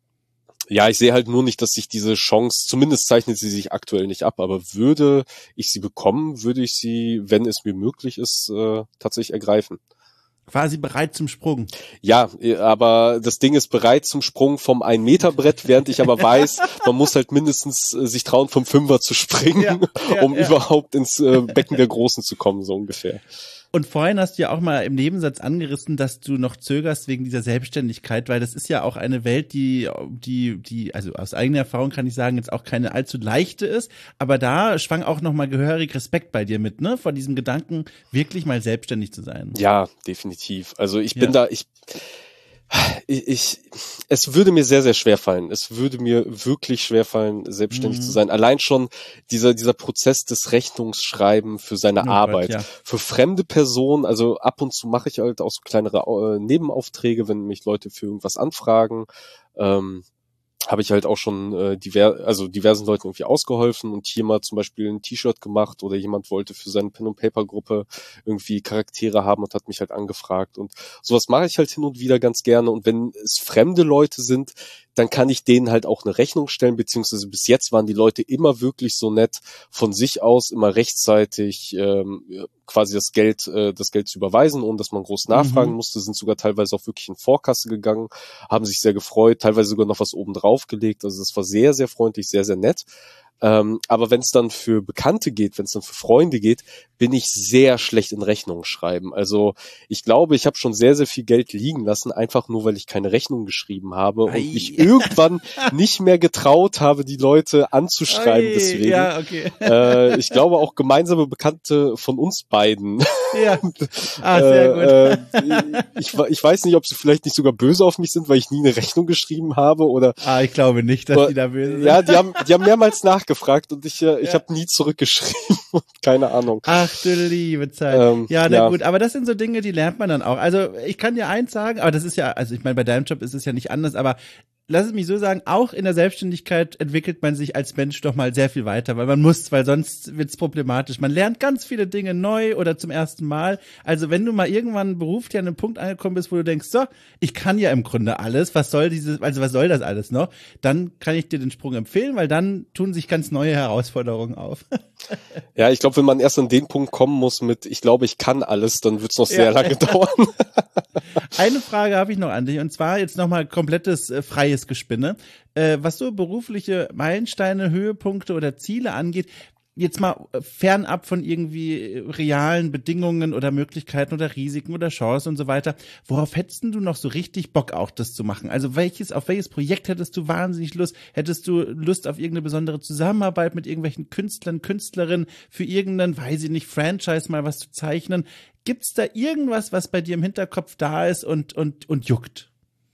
ja, ich sehe halt nur nicht, dass sich diese Chance, zumindest zeichnet sie sich aktuell nicht ab, aber würde ich sie bekommen, würde ich sie, wenn es mir möglich ist, äh, tatsächlich ergreifen. Quasi bereit zum Sprung. Ja, aber das Ding ist bereit zum Sprung vom ein-Meter-Brett, während ich aber weiß, man muss halt mindestens äh, sich trauen, vom Fünfer zu springen, ja, ja, um ja. überhaupt ins äh, Becken der Großen zu kommen, so ungefähr. Und vorhin hast du ja auch mal im Nebensatz angerissen, dass du noch zögerst wegen dieser Selbstständigkeit, weil das ist ja auch eine Welt, die, die, die, also aus eigener Erfahrung kann ich sagen, jetzt auch keine allzu leichte ist, aber da schwang auch noch mal gehörig Respekt bei dir mit, ne, vor diesem Gedanken, wirklich mal selbstständig zu sein. Ja, definitiv. Also ich bin ja. da, ich, Ich, ich, es würde mir sehr, sehr schwer fallen. Es würde mir wirklich schwer fallen, selbstständig Mhm. zu sein. Allein schon dieser, dieser Prozess des Rechnungsschreiben für seine Oh Gott, Arbeit. ja. Für fremde Personen, also ab und zu mache ich halt auch so kleinere äh, Nebenaufträge, wenn mich Leute für irgendwas anfragen. Ähm, habe ich halt auch schon äh, diver also diversen Leuten irgendwie ausgeholfen und hier mal zum Beispiel ein T-Shirt gemacht oder jemand wollte für seine Pen-and-Paper-Gruppe irgendwie Charaktere haben und hat mich halt angefragt und sowas mache ich halt hin und wieder ganz gerne und wenn es fremde Leute sind, dann kann ich denen halt auch eine Rechnung stellen, beziehungsweise bis jetzt waren die Leute immer wirklich so nett, von sich aus immer rechtzeitig ähm, quasi das Geld äh, das Geld zu überweisen, ohne dass man groß nachfragen Mhm. musste, sind sogar teilweise auch wirklich in Vorkasse gegangen, haben sich sehr gefreut, teilweise sogar noch was oben drauf gelegt, also das war sehr, sehr freundlich, sehr, sehr nett. Ähm, aber wenn es dann für Bekannte geht, wenn es dann für Freunde geht, bin ich sehr schlecht in Rechnungen schreiben. Also ich glaube, ich habe schon sehr, sehr viel Geld liegen lassen, einfach nur, weil ich keine Rechnung geschrieben habe und Ei. mich irgendwann nicht mehr getraut habe, die Leute anzuschreiben. Oi, Deswegen, ja, okay. äh, ich glaube auch gemeinsame Bekannte von uns beiden. Ja. Ah, sehr gut. Äh, äh, ich, ich weiß nicht, ob sie vielleicht nicht sogar böse auf mich sind, weil ich nie eine Rechnung geschrieben habe oder Ah, ich glaube nicht, dass aber, die da böse sind. ja, die haben, die haben mehrmals nachgefragt und ich, äh, ich Ja. habe nie zurückgeschrieben und keine Ahnung. Ach du liebe Zeit. Ähm, ja, na ja. gut, aber das sind so Dinge, die lernt man dann auch. Also ich kann dir eins sagen, aber das ist ja, also ich meine, bei deinem Job ist es ja nicht anders, aber lass es mich so sagen, auch in der Selbstständigkeit entwickelt man sich als Mensch doch mal sehr viel weiter, weil man muss, weil sonst wird's problematisch. Man lernt ganz viele Dinge neu oder zum ersten Mal. Also wenn du mal irgendwann beruflich an einem Punkt angekommen bist, wo du denkst, so, ich kann ja im Grunde alles, was soll dieses, also was soll das alles noch? Dann kann ich dir den Sprung empfehlen, weil dann tun sich ganz neue Herausforderungen auf. Ja, ich glaube, wenn man erst an den Punkt kommen muss mit, ich glaube, ich kann alles, dann wird's noch sehr Ja. lange dauern. Eine Frage habe ich noch an dich und zwar jetzt nochmal komplettes äh, freies Gespinne. Äh, was so berufliche Meilensteine, Höhepunkte oder Ziele angeht, jetzt mal äh, fernab von irgendwie äh, realen Bedingungen oder Möglichkeiten oder Risiken oder Chancen und so weiter. Worauf hättest du noch so richtig Bock auch das zu machen? Also welches, auf welches Projekt hättest du wahnsinnig Lust? Hättest du Lust auf irgendeine besondere Zusammenarbeit mit irgendwelchen Künstlern, Künstlerinnen für irgendeinen, weiß ich nicht, Franchise mal was zu zeichnen? Gibt's da irgendwas, was bei dir im Hinterkopf da ist und, und, und juckt?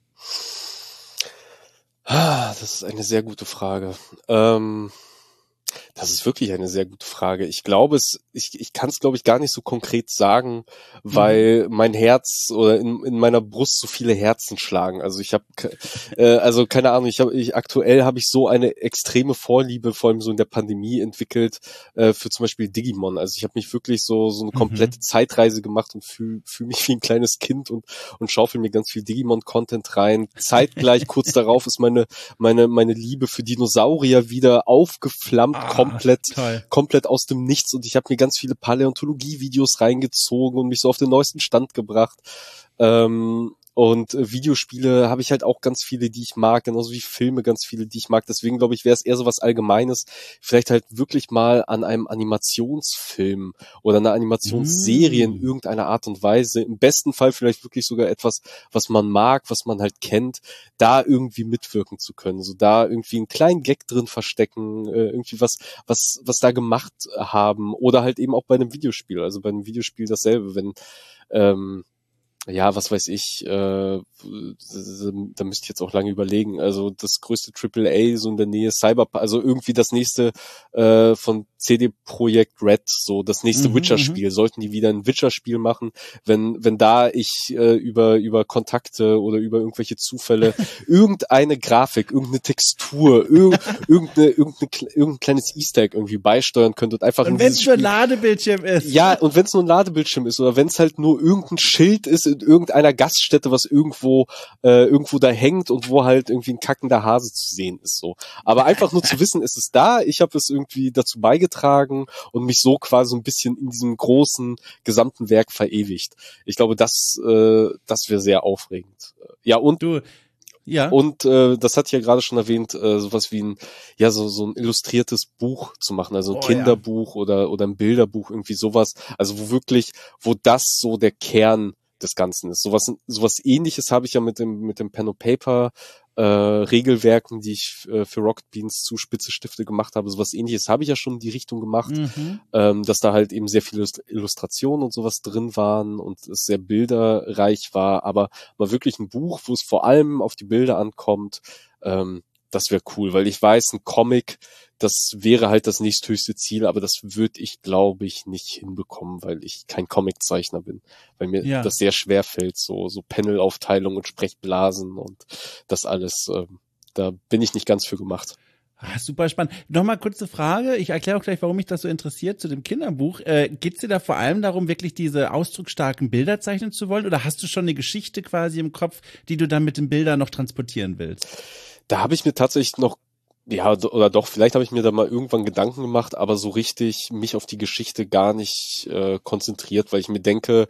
Ah, das ist eine sehr gute Frage. Ähm, das ist wirklich eine sehr gute Frage. Ich glaube es, ich, ich kann es glaube ich gar nicht so konkret sagen, weil mhm. mein Herz oder in, in meiner Brust so viele Herzen schlagen. Also ich habe, äh, also keine Ahnung, ich habe, ich aktuell habe ich so eine extreme Vorliebe, vor allem so in der Pandemie entwickelt äh, für zum Beispiel Digimon. Also ich habe mich wirklich so so eine komplette mhm. Zeitreise gemacht und fühle fühl mich wie ein kleines Kind und und schaufel mir ganz viel Digimon-Content rein. Zeitgleich kurz darauf ist meine meine meine Liebe für Dinosaurier wieder aufgeflammt. Ah, komplett, toll. komplett aus dem Nichts und ich habe mir ganz viele Paläontologie-Videos reingezogen und mich so auf den neuesten Stand gebracht. Ähm, und äh, Videospiele habe ich halt auch ganz viele, die ich mag, genauso wie Filme ganz viele, die ich mag. Deswegen glaube ich, wäre es eher so was Allgemeines, vielleicht halt wirklich mal an einem Animationsfilm oder einer Animationsserie mm. in irgendeiner Art und Weise, im besten Fall vielleicht wirklich sogar etwas, was man mag, was man halt kennt, da irgendwie mitwirken zu können, so da irgendwie einen kleinen Gag drin verstecken, äh, irgendwie was, was, was da gemacht haben oder halt eben auch bei einem Videospiel, also bei einem Videospiel dasselbe, wenn, ähm, ja, was weiß ich, äh, da müsste ich jetzt auch lange überlegen. Also das größte Triple A so in der Nähe Cyberpunk, also irgendwie das nächste äh, von C D Projekt Red, so das nächste mhm, Witcher-Spiel. Sollten die wieder ein Witcher-Spiel machen, wenn wenn da ich äh, über über Kontakte oder über irgendwelche Zufälle irgendeine Grafik, irgendeine Textur, irg irgendeine, irgendeine irgendein kleines Easter Egg irgendwie beisteuern könnte und einfach und wenn es nur ein Ladebildschirm ist. Ja, und wenn es nur ein Ladebildschirm ist oder wenn es halt nur irgendein Schild ist in irgendeiner Gaststätte, was irgendwo äh, irgendwo da hängt und wo halt irgendwie ein kackender Hase zu sehen ist, so. Aber einfach nur zu wissen, es ist da, ich habe es irgendwie dazu beigetragen und mich so quasi so ein bisschen in diesem großen gesamten Werk verewigt. Ich glaube, das äh, das wäre sehr aufregend. Ja, und du Ja. Und äh, das hatte ich ja gerade schon erwähnt, äh, sowas wie ein, ja, so so ein illustriertes Buch zu machen, also ein oh, Kinderbuch ja. oder oder ein Bilderbuch, irgendwie sowas, also wo wirklich, wo das so der Kern des Ganzen ist. Sowas sowas Ähnliches habe ich ja mit dem mit dem Pen and Paper äh, Regelwerken, die ich äh, für Rocket Beans zu Spitze Stifte gemacht habe. Sowas Ähnliches habe ich ja schon in die Richtung gemacht, Mhm. ähm, dass da halt eben sehr viele Illustrationen und sowas drin waren und es sehr bilderreich war, aber mal wirklich ein Buch, wo es vor allem auf die Bilder ankommt, ähm, das wäre cool, weil ich weiß, ein Comic, das wäre halt das nächsthöchste Ziel, aber das würde ich, glaube ich, nicht hinbekommen, weil ich kein Comiczeichner bin, weil mir Ja. das sehr schwer fällt, so so Panelaufteilung und Sprechblasen und das alles, ähm, da bin ich nicht ganz für gemacht. Ah, super spannend. Nochmal kurze Frage. Ich erkläre auch gleich, warum mich das so interessiert zu dem Kinderbuch. Äh, geht es dir da vor allem darum, wirklich diese ausdrucksstarken Bilder zeichnen zu wollen? Oder hast du schon eine Geschichte quasi im Kopf, die du dann mit den Bildern noch transportieren willst? Da habe ich mir tatsächlich noch, ja, oder doch, vielleicht habe ich mir da mal irgendwann Gedanken gemacht, aber so richtig mich auf die Geschichte gar nicht äh, konzentriert, weil ich mir denke,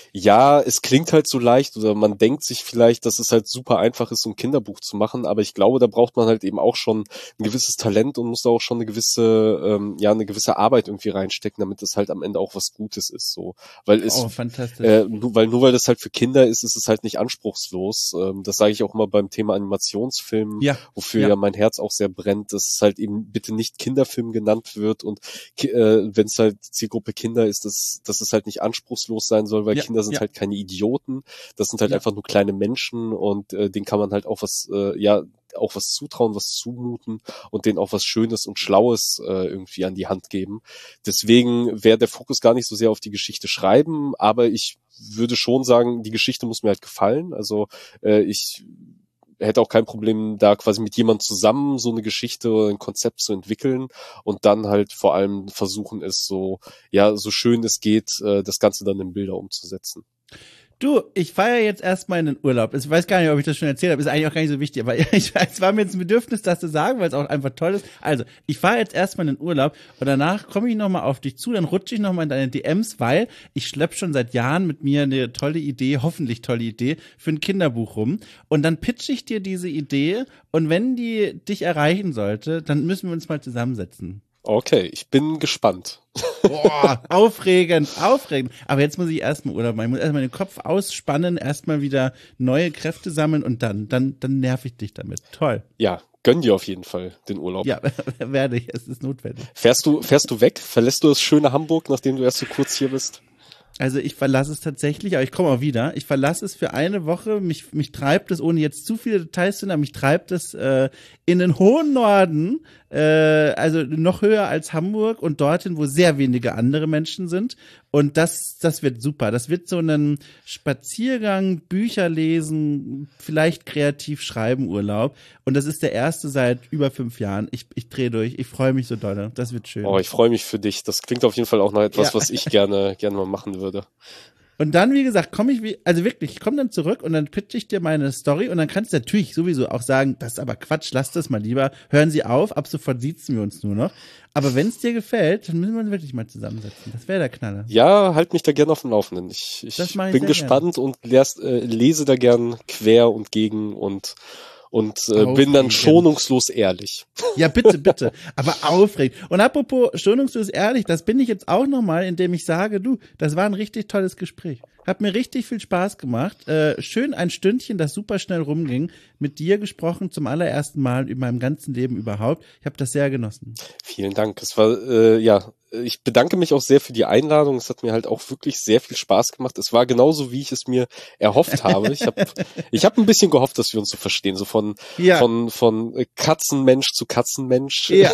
ja, es klingt halt so leicht oder man denkt sich vielleicht, dass es halt super einfach ist, so ein Kinderbuch zu machen, aber ich glaube, da braucht man halt eben auch schon ein gewisses Talent und muss da auch schon eine gewisse, ähm, ja, eine gewisse Arbeit irgendwie reinstecken, damit es halt am Ende auch was Gutes ist, so, weil es, Oh, fantastisch. äh, nur, weil nur weil das halt für Kinder ist, ist es halt nicht anspruchslos. Ähm, das sage ich auch immer beim Thema Animationsfilm, Ja, wofür ja. ja mein Herz auch sehr brennt, dass es halt eben bitte nicht Kinderfilm genannt wird und äh, wenn es halt Zielgruppe Kinder ist, dass, dass es halt nicht anspruchslos sein soll, weil Ja, Kinder sind ja. halt keine Idioten, das sind halt Ja. einfach nur kleine Menschen und äh, denen kann man halt auch was, äh, ja, auch was zutrauen, was zumuten und denen auch was Schönes und Schlaues äh, irgendwie an die Hand geben. Deswegen wäre der Fokus gar nicht so sehr auf die Geschichte schreiben, aber ich würde schon sagen, die Geschichte muss mir halt gefallen. Also äh, ich hätte auch kein Problem, da quasi mit jemandem zusammen so eine Geschichte oder ein Konzept zu entwickeln und dann halt vor allem versuchen, es so, ja, so schön es geht, äh, das Ganze dann in Bilder umzusetzen. Du, ich feiere jetzt erstmal in den Urlaub. Ich weiß gar nicht, ob ich das schon erzählt habe. Ist eigentlich auch gar nicht so wichtig. Aber ich, es war mir jetzt ein Bedürfnis, das zu sagen, weil es auch einfach toll ist. Also, ich fahre jetzt erstmal in den Urlaub und danach komme ich nochmal auf dich zu. Dann rutsche ich nochmal in deine D Ms, weil ich schlepp schon seit Jahren mit mir eine tolle Idee, hoffentlich tolle Idee, für ein Kinderbuch rum. Und dann pitche ich dir diese Idee. Und wenn die dich erreichen sollte, dann müssen wir uns mal zusammensetzen. Okay, ich bin gespannt. Boah, aufregend, aufregend. Aber jetzt muss ich erstmal Urlaub machen. Ich muss erstmal den Kopf ausspannen, erstmal wieder neue Kräfte sammeln und dann, dann, dann nerv ich dich damit. Toll. Ja, gönn dir auf jeden Fall den Urlaub. Ja, werde ich. Es ist notwendig. Fährst du, fährst du weg? Verlässt du das schöne Hamburg, nachdem du erst so kurz hier bist? Also ich verlasse es tatsächlich, aber ich komme auch wieder. Ich verlasse es für eine Woche. Mich, mich treibt es, ohne jetzt zu viele Details zu nennen, mich treibt es äh, in den hohen Norden, äh, also noch höher als Hamburg und dorthin, wo sehr wenige andere Menschen sind. Und das, das wird super. Das wird so ein Spaziergang, Bücher lesen, vielleicht kreativ schreiben Urlaub. Und das ist der erste seit über fünf Jahren. Ich, ich drehe durch. Ich freue mich so doll. Das wird schön. Oh, ich freue mich für dich. Das klingt auf jeden Fall auch nach etwas, Ja. was ich gerne, gerne mal machen würde. Und dann, wie gesagt, komme ich, wie, also wirklich, ich komme dann zurück und dann pitche ich dir meine Story und dann kannst du natürlich sowieso auch sagen, das ist aber Quatsch, lass das mal lieber, hören Sie auf, ab sofort siezen wir uns nur noch. Aber wenn es dir gefällt, dann müssen wir uns wirklich mal zusammensetzen. Das wäre der Knaller. Ja, halt mich da gerne auf dem Laufenden. Ich, ich Das mach ich bin sehr gespannt und lers, äh, lese da gern quer und gegen und und äh, bin dann Aufregend. schonungslos ehrlich. Ja, bitte, bitte. Aber aufregend. Und apropos schonungslos ehrlich, das bin ich jetzt auch nochmal, indem ich sage, du, das war ein richtig tolles Gespräch. Hat mir richtig viel Spaß gemacht. Äh, schön ein Stündchen, das super schnell rumging. Mit dir gesprochen zum allerersten Mal in meinem ganzen Leben überhaupt. Ich habe das sehr genossen. Vielen Dank. Es war, äh, ja, ich bedanke mich auch sehr für die Einladung. Es hat mir halt auch wirklich sehr viel Spaß gemacht. Es war genauso, wie ich es mir erhofft habe. Ich habe ich hab ein bisschen gehofft, dass wir uns so verstehen. So von, Ja. von, von Katzenmensch zu Katzenmensch. Ja.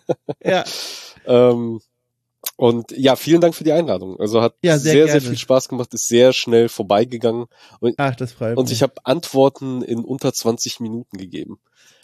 Ja. ähm, und ja, vielen Dank für die Einladung. Also hat Ja, sehr, sehr sehr, gerne. viel Spaß gemacht, ist sehr schnell vorbeigegangen. Und, Ach, das freut und mich. ich habe Antworten in unter zwanzig Minuten gegeben.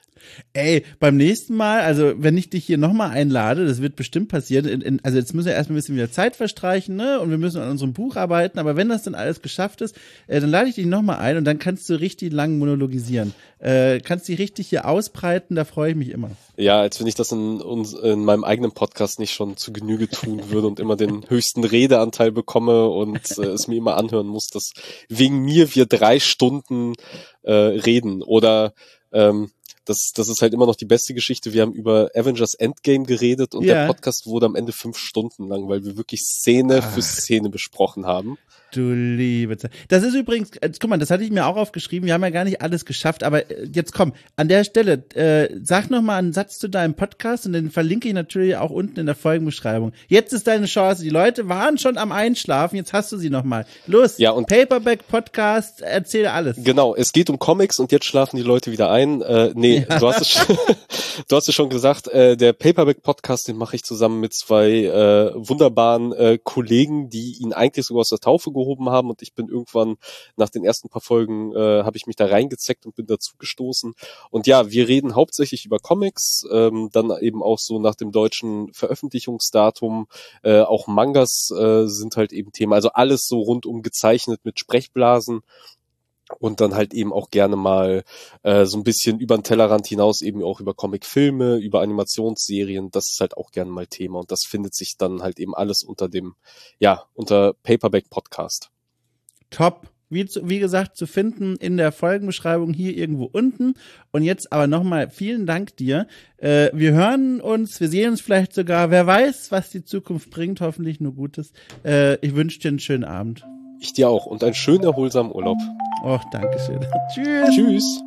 Ey, beim nächsten Mal, also wenn ich dich hier nochmal einlade, das wird bestimmt passieren, in, in, also jetzt müssen wir erstmal ein bisschen wieder Zeit verstreichen, ne, und wir müssen an unserem Buch arbeiten, aber wenn das dann alles geschafft ist, äh, dann lade ich dich nochmal ein und dann kannst du richtig lang monologisieren. Äh, kannst dich richtig hier ausbreiten, da freue ich mich immer. Ja, als wenn ich das in, uns, in meinem eigenen Podcast nicht schon zu Genüge tun würde und immer den höchsten Redeanteil bekomme und äh, es mir immer anhören muss, dass wegen mir wir drei Stunden äh, reden. Oder ähm, das, das ist halt immer noch die beste Geschichte. Wir haben über Avengers Endgame geredet und Ja. der Podcast wurde am Ende fünf Stunden lang, weil wir wirklich Szene Ach. für Szene besprochen haben. du liebe Zeit. Das ist übrigens, jetzt, guck mal, das hatte ich mir auch aufgeschrieben, wir haben ja gar nicht alles geschafft, aber jetzt komm, an der Stelle, äh, sag noch mal einen Satz zu deinem Podcast und den verlinke ich natürlich auch unten in der Folgenbeschreibung. Jetzt ist deine Chance, die Leute waren schon am Einschlafen, jetzt hast du sie noch mal. Los, ja, und Paperback Podcast, erzähl alles. Genau, es geht um Comics und jetzt schlafen die Leute wieder ein. Äh, nee, ja. du hast es schon, du hast es schon gesagt, äh, der Paperback Podcast, den mache ich zusammen mit zwei äh, wunderbaren äh, Kollegen, die ihn eigentlich sogar aus der Taufe gehoben haben, und ich bin irgendwann nach den ersten paar Folgen äh, habe ich mich da reingezeckt und bin dazu gestoßen. Und ja, wir reden hauptsächlich über Comics, ähm, dann eben auch so nach dem deutschen Veröffentlichungsdatum, äh, auch Mangas äh, sind halt eben Thema, also alles so rundum gezeichnet mit Sprechblasen. Und dann halt eben auch gerne mal äh, so ein bisschen über den Tellerrand hinaus, eben auch über Comicfilme, über Animationsserien, das ist halt auch gerne mal Thema. Und das findet sich dann halt eben alles unter dem, ja, unter Paperback Podcast. Top. Wie, zu, wie gesagt, zu finden in der Folgenbeschreibung hier irgendwo unten. Und jetzt aber nochmal vielen Dank dir. Äh, wir hören uns, wir sehen uns vielleicht sogar. Wer weiß, was die Zukunft bringt, hoffentlich nur Gutes. Äh, ich wünsche dir einen schönen Abend. Ich dir auch und einen schönen, erholsamen Urlaub. Och, danke schön. Tschüss. Tschüss.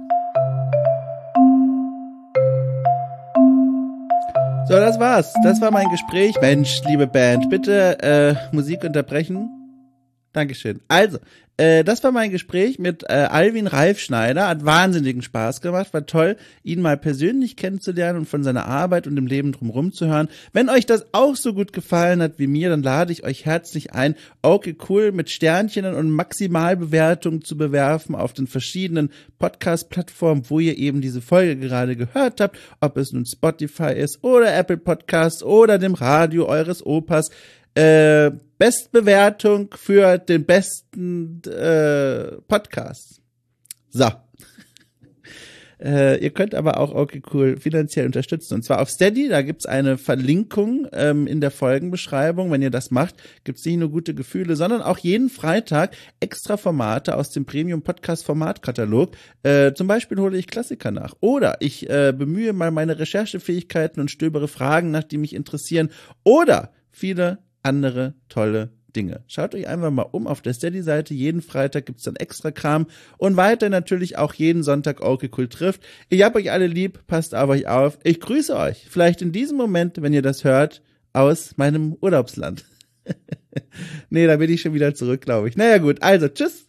So, das war's. Das war mein Gespräch. Mensch, liebe Band, bitte äh, Musik unterbrechen. Dankeschön. Also, äh, das war mein Gespräch mit äh, Alvin Reifschneider. Hat wahnsinnigen Spaß gemacht. War toll, ihn mal persönlich kennenzulernen und von seiner Arbeit und dem Leben drumherum zu hören. Wenn euch das auch so gut gefallen hat wie mir, dann lade ich euch herzlich ein, okay cool mit Sternchen und Maximalbewertungen zu bewerfen auf den verschiedenen Podcast-Plattformen, wo ihr eben diese Folge gerade gehört habt. Ob es nun Spotify ist oder Apple Podcasts oder dem Radio eures Opas. Äh, Bestbewertung für den besten äh, Podcast. So. äh, ihr könnt aber auch okay cool finanziell unterstützen. Und zwar auf Steady, da gibt's eine Verlinkung ähm, in der Folgenbeschreibung. Wenn ihr das macht, gibt's nicht nur gute Gefühle, sondern auch jeden Freitag extra Formate aus dem Premium-Podcast-Formatkatalog. Äh, zum Beispiel hole ich Klassiker nach. Oder ich äh, bemühe mal meine Recherchefähigkeiten und stöbere Fragen nach, die mich interessieren. Oder viele andere tolle Dinge. Schaut euch einfach mal um auf der Steady-Seite. Jeden Freitag gibt's dann extra Kram und weiter natürlich auch jeden Sonntag okay cool trifft. Ich hab euch alle lieb, passt auf euch auf. Ich grüße euch, vielleicht in diesem Moment, wenn ihr das hört, aus meinem Urlaubsland. Nee, da bin ich schon wieder zurück, glaube ich. Naja gut, also tschüss.